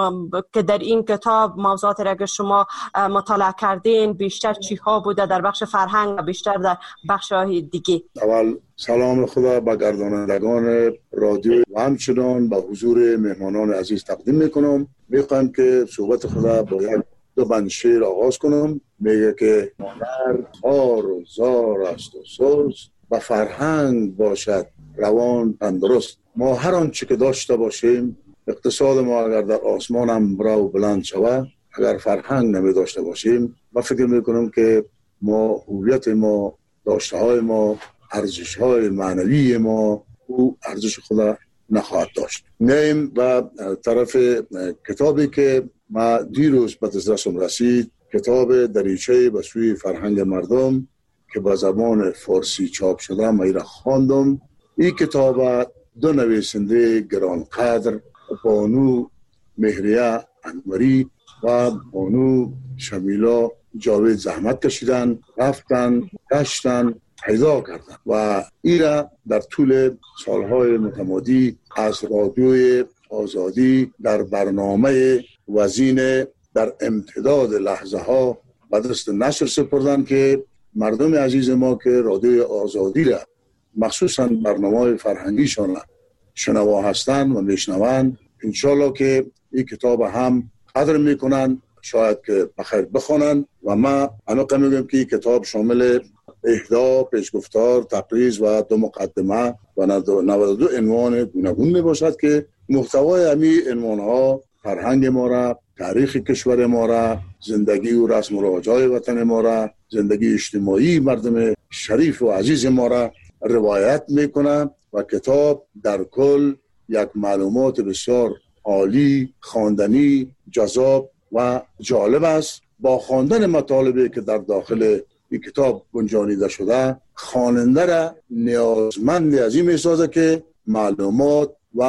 Speaker 13: که در این کتاب موضوعات را که شما مطالعه کردین بیشتر چی ها بوده در بخش فرهنگ و بیشتر در بخش های دیگه؟
Speaker 16: اول سلام خدا به گردانندگان رادیو و همچنان به حضور مهمانان عزیز تقدیم میکنم. میخوام که صحبت خدا با یک دو بند شعر آغاز کنم. میگه که هنر خار و زار است و سوز و فرهنگ باشد روان تندرست. ما هر آنچه که داشته باشیم، اقتصاد ما اگر در آسمان هم برا و بلند شود، اگر فرهنگ نمی داشته باشیم، من فکر میکنم که ما هویت ما، داشته های ما، ارزش های معنوی ما او ارزش خدا نخواهد داشت. نیم و طرف کتابی که ما دیروز به دسترسم رسید، کتاب دریچه به سوی فرهنگ مردم که به زبان فارسی چاپ شده، من را خواندم. این کتاب دو نویسنده گرانقدر، بانو مهریه انوری و بانو شمیلا جاوید زحمت کشیدن، رفتن، گشتن، پیدا کردن و ایرا در طول سالهای متمادی از رادیوی آزادی در برنامه وزین در امتداد لحظه ها به دست نشر سپردن که مردم عزیز ما که رادیوی آزادی را مخصوصا برنامه فرهنگیشان شنوا هستند و میشنوند، انشالله که این کتاب هم قدر میکنن، شاید که بخیر بخونن. و ما عمیقا میگم که این کتاب شامل اهدا، پیشگفتار، تقریض و دو مقدمه و نود و دو عنوان گوناگون می باشد که محتوای همین عنوان ها فرهنگ ما را، تاریخ کشور ما را، زندگی و رسم و رواج‌های وطن ما را، زندگی اجتماعی مردم شریف و عزیز ما را روایت میکنه و کتاب در کل یک معلومات بسیار عالی، خواندنی، جذاب و جالب است. با خواندن مطالبی که در داخل این کتاب گنجانیده شده، خواننده را نیازمند از این میسازه که معلومات و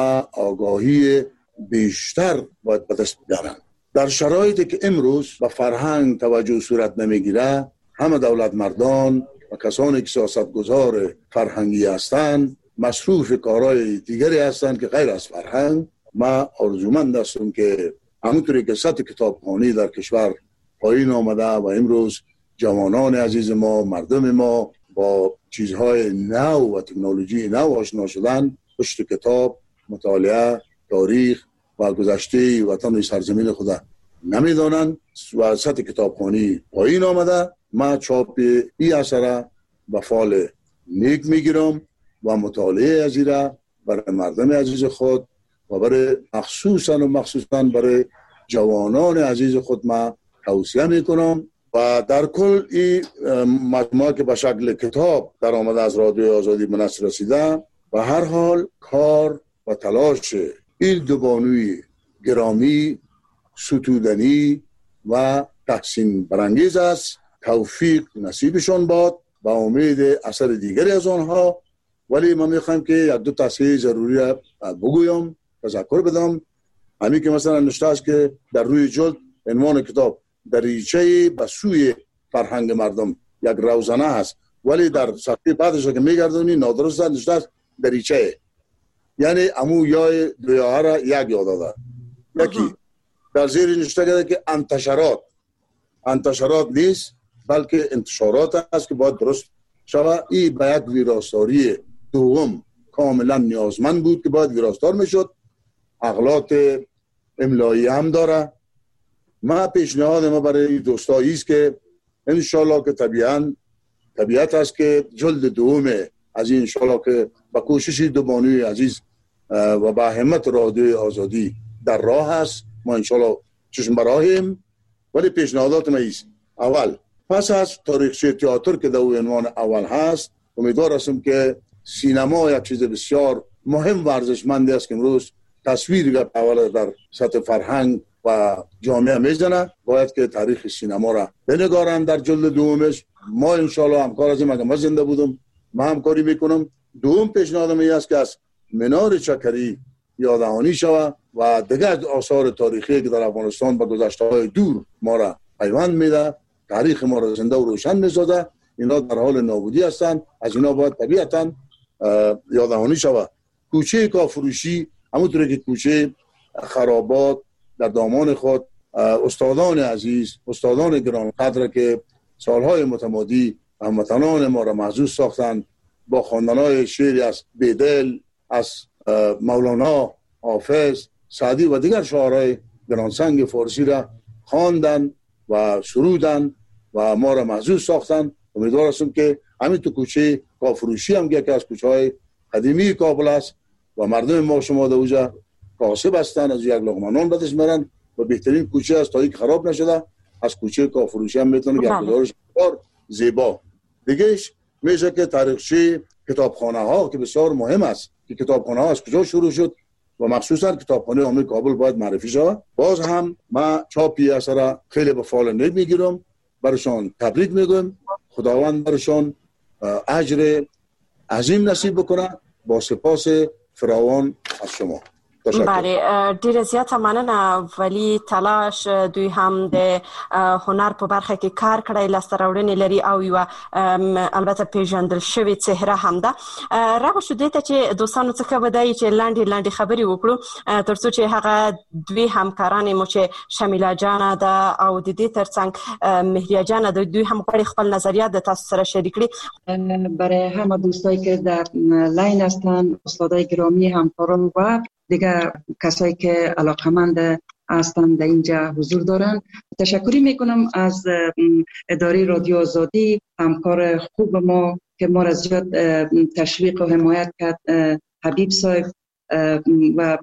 Speaker 16: آگاهی بیشتر باید به دست بیارن. در شرایطی که امروز به فرهنگ توجه صورت نمیگیره، همه دولت مردان و کسانی که سیاستگزار فرهنگی هستند مصروف کارهای دیگری هستند که غیر از فرهنگ. ما آرزومند هستم که همونطوری که سطح کتابخوانی در کشور پایین آمده و امروز جوانان عزیز ما، مردم ما با چیزهای نو و تکنولوژی نو آشنا شدن، پشت کتاب، مطالعه، تاریخ و گذشته وطن و سرزمین خود نمیدانند و سطح کتابخوانی پایین آمده. ما چاپ این اثر به فال نیک میگیرم و مطالعه از ایره برای مردم عزیز خود و برای مخصوصا و مخصوصا برای جوانان عزیز خود ما توصیه میکنم. و در کل این مجموعه که به شکل کتاب در آمده از رادیو آزادی به نشر رسیده، و هر حال کار و تلاش این دو بانوی گرامی ستودنی و تحسین برانگیز است. توفیق نصیبشان باد و امید اثر دیگری از آنها. ولی من میخوایم که یک دو تصحیح ضروری بگویم، تذکر بدم. همین که مثلا نوشته است که در روی جلد عنوان کتاب دریچه به سوی فرهنگ مردم، یک روزنه هست، ولی در صفحه بعدش که میگردونی نادرست نوشته است دریچه، یعنی امو یا دو یا را یک یاد داده. یکی در زیر نوشته کرده که انتشارات انتشارات نیست بلکه انتشارات است که باید درست شود. این به یک ویراستاری دوم کاملا نیازمند بود که باید ویراستار میشد. اغلاط املایی هم داره. ما پیشنهاد ما برای دوستایی است که انشالله که طبیعاً طبیعت است که جلد دوم از این انشالله که با کوشش دو بانوی عزیز و با همت رادیو آزادی در راه است. ما انشالله چشم براهیم. ولی پیشنهادات ما ایست: اول پس از تاریخچه تئاتر که در عنوان اول هست، امیدوار هستم که سینما یک چیز بسیار مهم ورزشمندی است که امروز تصویر اول در سطح فرهنگ و جامعه میزنه. باید که تاریخ سینما را بنگارن در جلد دومش. ما انشالله همکار هستیم. اگر من زنده بودم ما همکاری میکنم. دوم پیشنهادم این است که از منار چکری یاددهانی شود و دیگر آثار تاریخی که در افغانستان به گذشته‌های دور ما را پیوند میده، تاریخ ما را زنده و روشن میسازه، اینا در حال نابودی هستند. از اینا باید طبیعتاً یاددهانی شود. کوچه کافروشی، همونطور که کوچه خرابات در دامان خود، استادان عزیز، استادان گرانقدر که سالهای متمادی هموطنان ما را محظوظ ساختند، با خواندن‌های شعری از بیدل، از مولانا، حافظ، سعدی و دیگر شاعرای گرانسنگ فارسی را خواندن و سرودن و ما را محظوظ ساختن. امیدوار هستم که همین تو کوچه کافروشی هم که از کوچه‌های قدیمی کابل است و مردم ما شما در اوجا کاسب هستن، از یک لقمه نان بدش میرن و بهترین کوچه است تا اینکه خراب نشده. از کوچه کافروشی هم میتونه که گزارش بسیار زیبا. دیگهش میشه که تاریخچه کتابخانه ها که بسیار مهم است که کتابخانه ها از کجا شروع شد و مخصوصا کتابخانه عامه کابل باید معرفی شود. باز هم ما چاپی اثر خیلی به فال نیک میگیرم، برشان تبریک میگم. خداوند برشان اجر عظیم نصیب بکنه. با سپاس فراوان از شما.
Speaker 13: بله، ډیر زیاته مننه. ولی تلاش دوی هم د هنر په برخه کې کار کړی، لاسته راوړنې لري او یو البته پیژندل شوی څهره هم ده. راغو شو دې ته چې دوستانو څخه ودای چې لاندې لاندې خبرې وکړو ترڅو چې هغه دوی همکاران مو چې شمیله جان ده او د دې ترڅنګ مهریه جان ده، دوی هم غواړي خپل نظریات د تاسو سره شریک کړي.
Speaker 17: برای همه دوستایی که در لاین هستن، استادای گرامی، همکاران و دیگر کسایی که علاقمند هستند در اینجا حضور دارند، تشکری میکنم از اداره رادیو آزادی، همکار خوب ما که ما را زیاد تشویق و حمایت کرد، حبیب صاحب و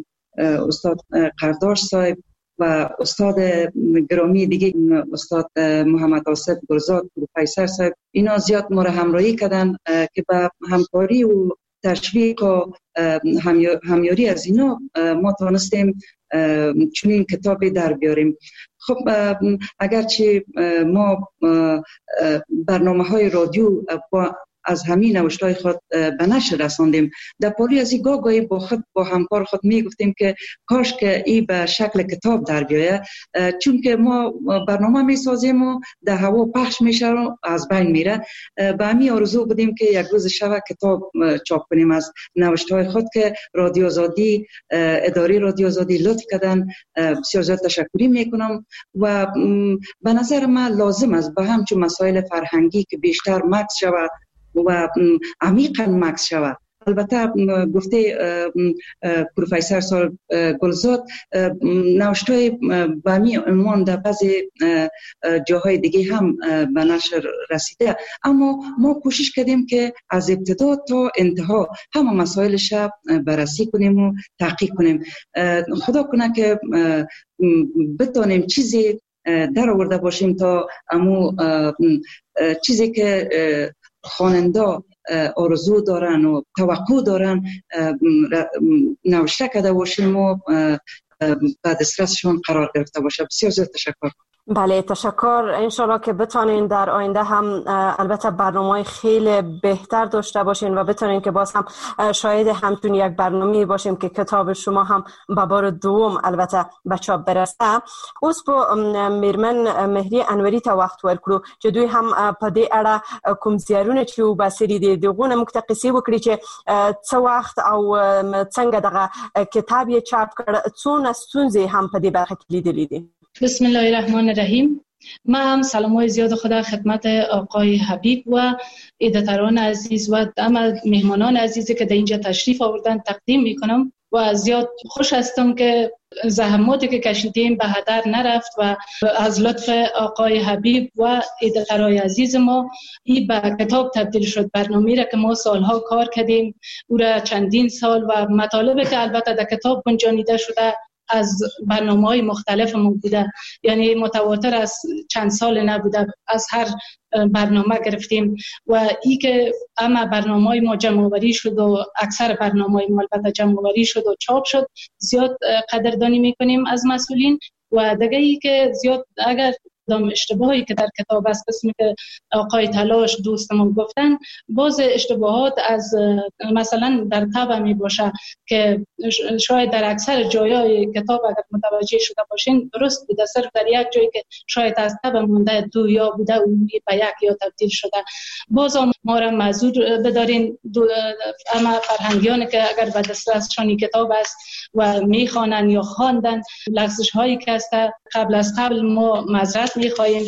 Speaker 17: استاد قرداش صاحب و استاد گرامی دیگه استاد محمد آصف گلزاد، پروفسور صاحب. اینا زیاد ما را همراهی کردن که به همکاری و تشویق و همیاری از اینا ما توانستیم چنین کتابی در بیاریم. خب اگرچه ما برنامه های رادیو با از همین نوشتای خود به نشر رساندیم. در پاری از این گاهی با خود با همکار خود می گفتیم که کاش که این به شکل کتاب در بیاید، چون که ما برنامه می سازیم و در هوا پخش میشه و از بین میره. به همین آرزو بودیم که یک روز شب کتاب چاپ کنیم از نوشتهای خود که رادیو آزادی، اداره رادیو آزادی لطف کردن. بسیار زیاد تشکری میکنم و به نظر من لازم است به همچون مسائل فرهنگی که بیشتر مکس شود و عمیقا مکس شود. البته گفته پروفسور سال گلزاد نوشتای به همین عنوان در بعضی جاهای دیگه هم به نشر رسیده، اما ما کوشش کردیم که از ابتدا تا انتها همه مسائلش بررسی کنیم و تحقیق کنیم. خدا کنه که بتونیم چیزی در آورده باشیم تا امو چیزی که خواننده آرزو دارن و توقع دارن نوشته کرده باشیم و بعد دسترسشون قرار گرفته باشه. بسیار زیاد تشکر.
Speaker 13: بله تشکر. انشالله که بتونین در آینده هم البته برنامه خیلی بهتر داشته باشین و بتونین که باز هم شاید همتون یک برنامه باشیم که کتاب شما هم به بار دوم البته به چاپ برسه. اوس په میرمن مهری انوری ته وخت ورکړو چې دوی هم په دې اړه کوم زیارونه چې وباسري دي دغه متقسی وکړي چې څه وخت او څنګه دغه کتاب یې چاپ کړ، څونه ستونزې هم په دې برخه کې لیدلې دي.
Speaker 18: بسم الله الرحمن الرحیم. من هم سلامای زیاد خدا خدمت آقای حبیب و ایده‌تران عزیز و همه مهمانان عزیزی که در اینجا تشریف آوردن تقدیم میکنم و زیاد خوش هستم که زحماتی که کشیدیم به هدر نرفت و از لطف آقای حبیب و ایده‌ترای عزیز ما این به کتاب تبدیل شد. برنامه‌ای را که ما سالها کار کردیم او را چندین سال و مطالبی که البته در کتاب گنجانیده شده از برنامه‌های مختلفمون بوده، یعنی متواتر از چند سال نبوده، از هر برنامه گرفتیم و ای که اما برنامه‌های ما جمع‌آوری شد و اکثر برنامه‌های ما البته جمع‌آوری شد و چاپ شد، زیاد قدردانی میکنیم از مسئولین. و دیگه ای که زیاد اگر دام اشتباهی که در کتاب است قسمی که آقای تلاش دوستمون گفتن، باز اشتباهات از مثلا در طبع می باشه که شاید در اکثر جایای کتاب اگر متوجه شده باشین درست بوده، صرف در یک جایی که شاید از طبع مونده دو یا بوده اون به یک یا تبدیل شده. باز ما را معذور بدارین اما فرهنگیانی که اگر به دسترسشان کتاب است و میخوانن یا خواندن لغزش هایی که است قبل از قبل ما معذرت میخواهیم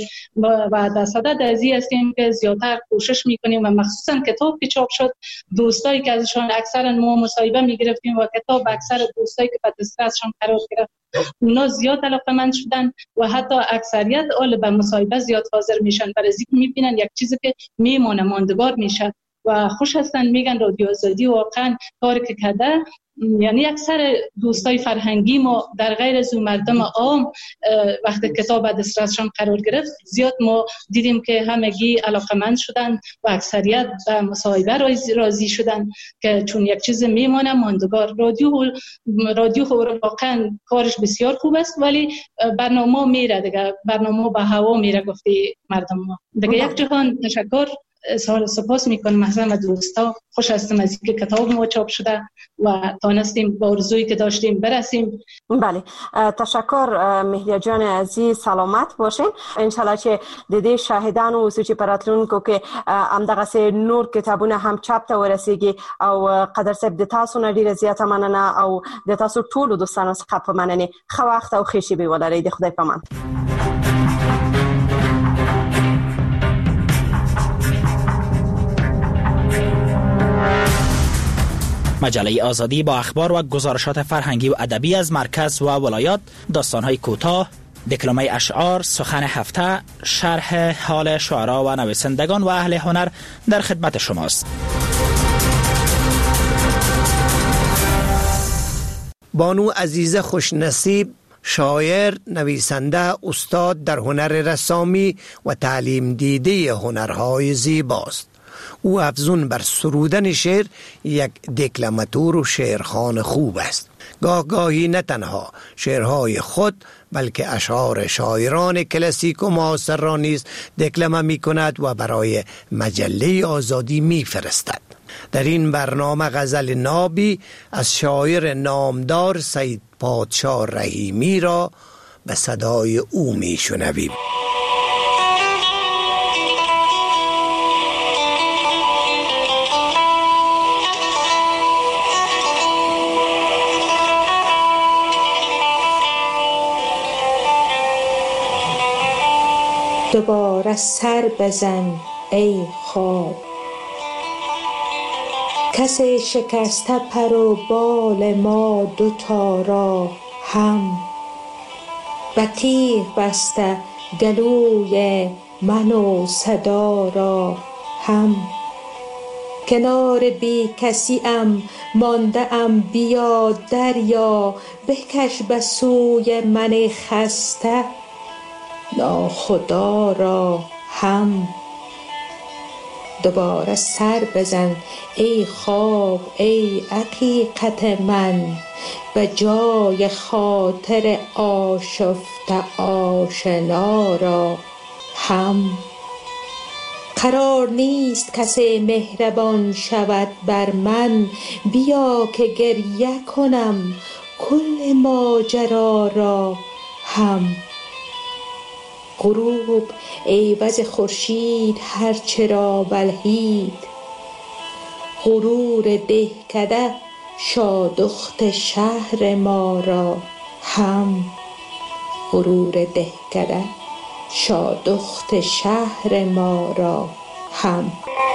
Speaker 18: و در صدد ازی هستیم که زیادتر کوشش میکنیم و مخصوصا کتاب که چاپ شد دوستایی که ازشان اکثرا ما مصاحبه میگرفتیم و کتاب اکثر دوستایی که به دسترسشان قرار گرفت اونا زیاد علاقه‌مند شدن و حتی اکثریت اول به مصاحبه زیاد حاضر میشن، برای اینکه میبینن یک چیزی که میمونه ماندگار میشه و خوش هستن. میگن رادیو آزادی واقعا کاری که کرده، یعنی اکثر دوستای فرهنگی ما در غیر از مردم عام وقتی کتاب دسترسشان قرار گرفت زیاد ما دیدیم که همگی علاقه‌مند شدن و اکثریت به مصاحبه راضی شدن که چون یک چیز میمونه ماندگار. رادیو رادیو واقعا کارش بسیار خوب است ولی برنامه میره دیگه، برنامه به هوا میره گفتی مردم ما دیگه. یک جهان تشکر سال سپاس میکنم از همه دوستا. خوش هستم از اینکه کتاب ما چاپ شده و تانستیم با آرزویی که داشتیم برسیم.
Speaker 13: بله تشکر مهریه جان عزیز، سلامت باشین. انشالله چې د دې شاهدان اوسو چې پراتلونکو کې همدغه سه نور کتابونه هم چاپ ته ورسیږي او قدر صاحب د تاسو نه ډیره زیاته مننه او د تاسو ټولو دوستانو څخه په مننه. ښه وخت او ښه شیبې ولرئ. د خدای په امان.
Speaker 19: مجله آزادی با اخبار و گزارشات فرهنگی و ادبی از مرکز و ولایات، داستان‌های کوتاه، دکلمه اشعار، سخن هفته، شرح حال شعرا و نویسندگان و اهل هنر در خدمت شماست.
Speaker 11: بانو عزیزه خوشنصیب شاعر، نویسنده، استاد در هنر رسامی و تعلیم دیده هنرهای زیباست. او افزون بر سرودن شعر یک دکلماتور و شعرخوان خوب است. گاه گاهی نه تنها شعرهای خود بلکه اشعار شاعران کلاسیک و معاصر را نیز دکلمه می کند و برای مجله آزادی می فرستد. در این برنامه غزل نابی از شاعر نامدار سید پادشاه رحیمی را به صدای او می شنویم.
Speaker 20: دوباره سر بزن ای خواب، کسی شکسته پر و بال ما دوتا را هم، و تیغ بسته گلوی من و صدا را هم. کنار بی کسی ام مانده ام، بیا دریا بکش به سوی من خسته ناخدا را هم. دوباره سر بزن ای خواب ای حقیقت من، به جای خاطر آشفته آشنا را هم. قرار نیست کسی مهربان شود بر من، بیا که گریه کنم کل ماجرا را هم. غروب عوض خورشید هر چرا بلهید، غرور دهکده شادخت شهر ما را هم. غرور دهکده شادخت شهر ما را هم.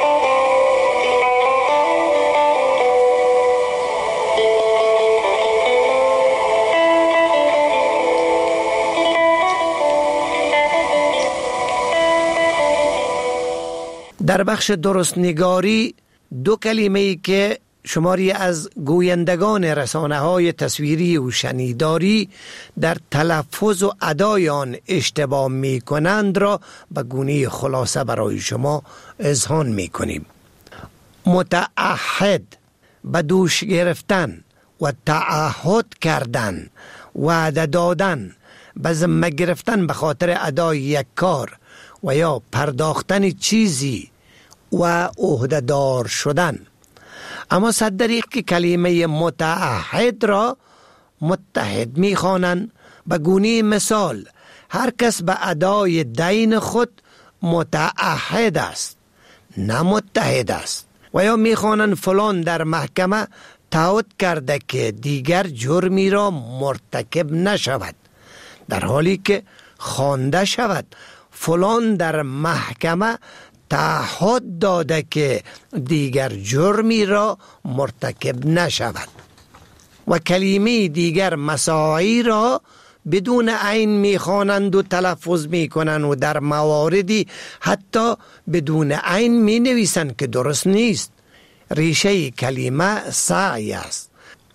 Speaker 11: در بخش درست نگاری دو کلمه ای که شماری از گویندگان رسانه های تصویری و شنیداری در تلفظ و ادای آن اشتباه می کنند را به گونه خلاصه برای شما اذعان می کنیم. متعهد، به دوش گرفتن و تعهد کردن، وعده دادن، به ذمه گرفتن به خاطر ادای یک کار و یا پرداختن چیزی و عهده‌دار شدن. اما صد دریغ که کلمه متعهد را متحد می خوانند، به گونه مثال هر کس به ادای دین خود متعهد است نه متحد است. و یا می خوانند فلان در محکمه تعهد کرده که دیگر جرمی را مرتکب نشود، در حالی که خوانده شود فلان در محکمه تعهد داده که دیگر جرمی را مرتکب نشود. و کلمه دیگر مساعی را بدون عین میخوانند و تلفظ میکنند و در مواردی حتی بدون عین می نویسند که درست نیست. ریشه کلمه سعی است.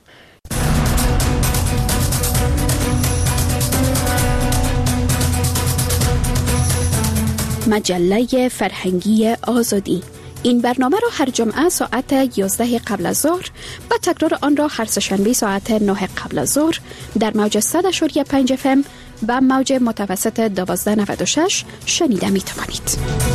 Speaker 21: مجله فرهنگی آزادی. این برنامه را هر جمعه ساعت یازده قبل از ظهر و تکرار آن را هر سه‌شنبه ساعت نه قبل از ظهر در موج صد و پنج اف ام و موج متوسط دوازده نود و شش شنیده می توانید.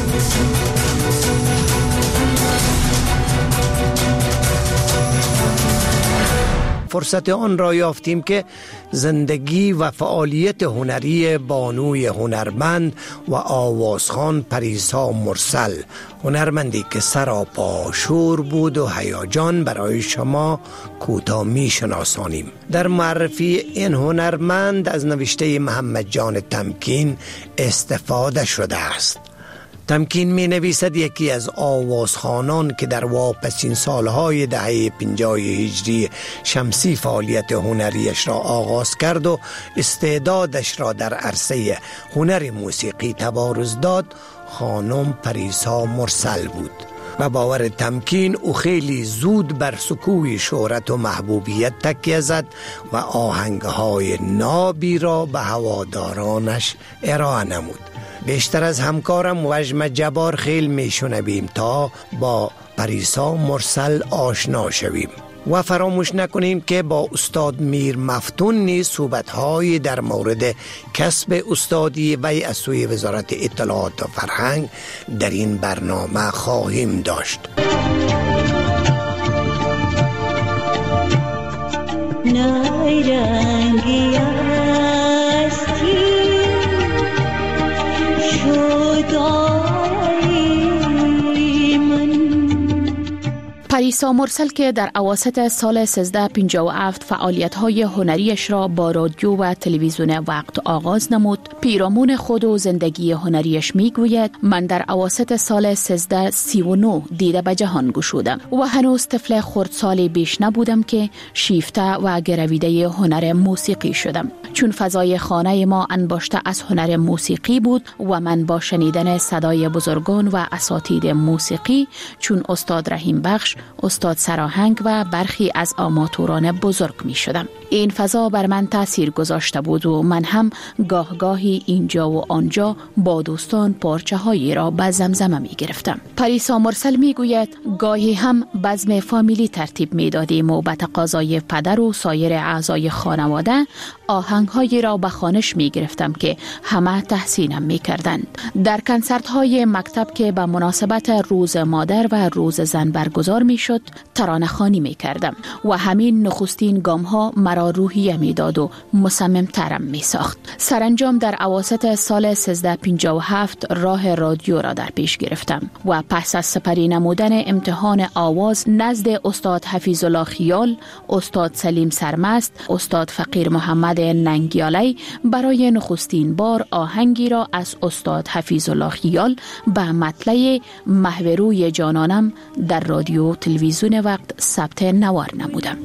Speaker 11: فرصت آن را یافتیم که زندگی و فعالیت هنری بانوی هنرمند و آوازخوان پریسا مرسل، هنرمندی که سراپا شور بود و هیجان، برای شما کوتاه می شناسانیم. در معرفی این هنرمند از نوشته محمد جان تمکین استفاده شده است. تمکین می نویسد یکی از آوازخوانان که در واپسین سالهای دهه پنجاه هجری شمسی فعالیت هنریش را آغاز کرد و استعدادش را در عرصه هنر موسیقی تبارز داد، خانم پریسا مرسل بود. و باور تمکین او خیلی زود بر سکوی شهرت و محبوبیت تکیه زد و آهنگهای نابی را به هوادارانش ارائه نمود. بیشتر از همکارم وجم جبار خیل می شنویم تا با پریسا مرسل آشنا شویم. و فراموش نکنیم که با استاد میر مفتون نیز صحبت‌های در مورد کسب استادی وی از سوی وزارت اطلاعات و فرهنگ در این برنامه خواهیم داشت.
Speaker 2: نایرنگی هستی شدایی من.
Speaker 21: پریسا مرسل که در اواسط سال سیزده پنجاه و هفت فعالیت‌های هنریش را با رادیو و تلویزیون وقت آغاز نمود، پیرامون خود و زندگی هنریش میگوید: من در اواسط سال سیزده سی و نه دیده به جهان گشودم و هنوز طفل خردسالی بیش نبودم که شیفته و گرویده هنر موسیقی شدم، چون فضای خانه ما انباشته از هنر موسیقی بود و من با شنیدن صدای بزرگان و اساتید موسیقی چون استاد رحیم بخش، استاد سراهنگ و برخی از آماتوران بزرگ می شدم. این فضا بر من تاثیر گذاشته بود و من هم گاه گاهی اینجا و آنجا با دوستان پارچه هایی را به زمزمه می گرفتم. پریسا مرسل می گوید: گاهی هم بزم فامیلی ترتیب می دادیم و به تقاضای پدر و سایر اعضای خانواده آهنگ هایی را به خوانش می گرفتم که همه تحسینم می کردند. در کنسرت های مکتب که به مناسبت روز مادر و روز زن برگزار می شد ترانه خوانی می کردم و همین نخستین گام ها مرا روحیه می داد و مصمم ترم می ساخت. سرانجام در اواسط سال سیزده پنجاه و هفت راه رادیو را در پیش گرفتم و پس از سپری نمودن امتحان آواز نزد استاد حفیظ الله خیال، استاد سلیم سرمست، استاد فقیر محمد ننگیالی برای نخستین بار آهنگی را از استاد حفیظ الله خیال به مطلع محوروی جانانم در رادیو تلویزیون وقت ثبت نوار نمودم.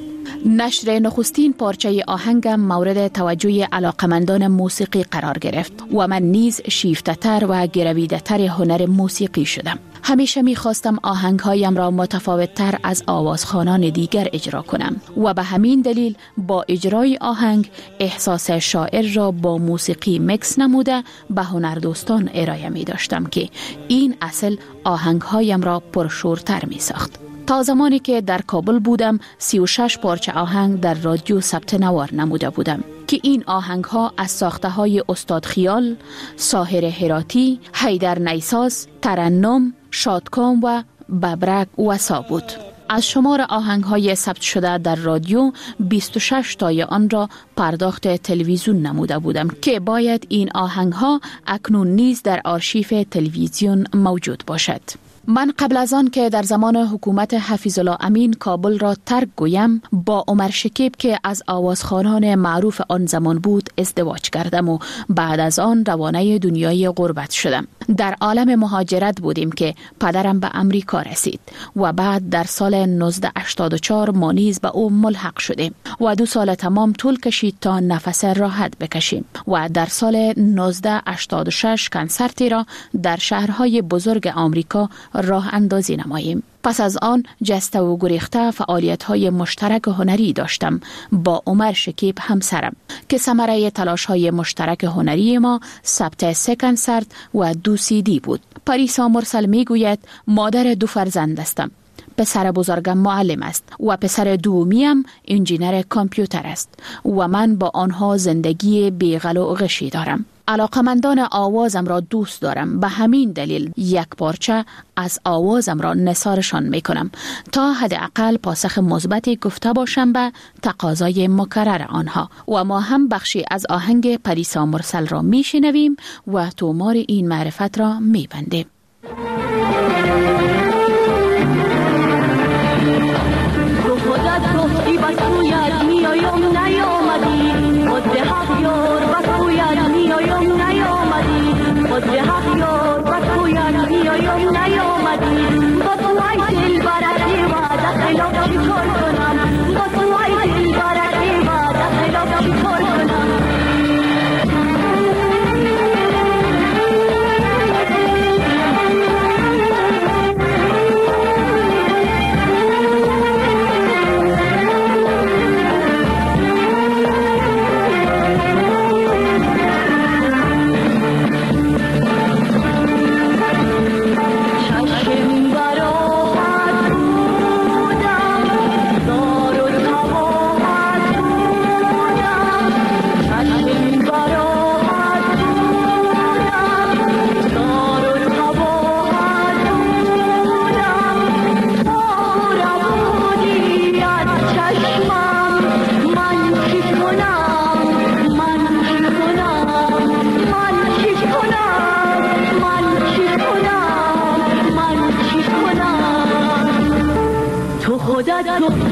Speaker 21: نشر نخستین پارچه آهنگم مورد توجه علاقمندان موسیقی قرار گرفت و من نیز شیفته‌تر و گرویده‌تر هنر موسیقی شدم. همیشه می خواستم آهنگهایم را متفاوت‌تر از آوازخوانان دیگر اجرا کنم و به همین دلیل با اجرای آهنگ احساس شاعر را با موسیقی مکس نموده به هنردوستان ارائه می داشتم که این اصل آهنگهایم را پرشورتر می ساخت. تا زمانی که در کابل بودم سی و شش پارچه آهنگ در رادیو ثبت نوار نموده بودم که این آهنگ ها از ساخته های استاد خیال، ساحر هراتی، حیدر نیساز، ترنم، شادکام و ببرک و سا بود. از شمار آهنگ های ثبت شده در رادیو بیست و شش تای آن را پرداخت تلویزیون نموده بودم که باید این آهنگ ها اکنون نیز در آرشیف تلویزیون موجود باشد. من قبل از آن که در زمان حکومت حفیظ الله امین کابل را ترک گویم با عمر شکیب که از آوازخوانان معروف آن زمان بود ازدواج کردم و بعد از آن روانه دنیای غربت شدم. در عالم مهاجرت بودیم که پدرم به امریکا رسید و بعد در سال نوزده هشتاد و چهار ما نیز به او ملحق شدیم و دو سال تمام طول کشید تا نفس راحت بکشیم و در سال نوزده هشتاد و شش کنسرتی را در شهرهای بزرگ آمریکا راه اندازی نماییم. پس از آن جسته و گریخته فعالیت‌های مشترک هنری داشتم با عمر شکیب همسرم که ثمره تلاش‌های مشترک هنری ما ثبت سه کنسرت و دو سی دی بود. پریسا مرسل میگوید: مادر دو فرزند هستم. پسر بزرگم معلم است و پسر دومیم انجینر کامپیوتر است و من با آنها زندگی بیغل و غشی دارم. علاقمندان آوازم را دوست دارم، به همین دلیل یک پارچه از آوازم را نثارشان میکنم تا حداقل پاسخ مثبتی گفته باشم به تقاضای مکرر آنها و ما هم بخشی از آهنگ پریسا مرسل را میشنویم و تومار این معرفت را میبندیم.
Speaker 2: Thank you. خودت گفت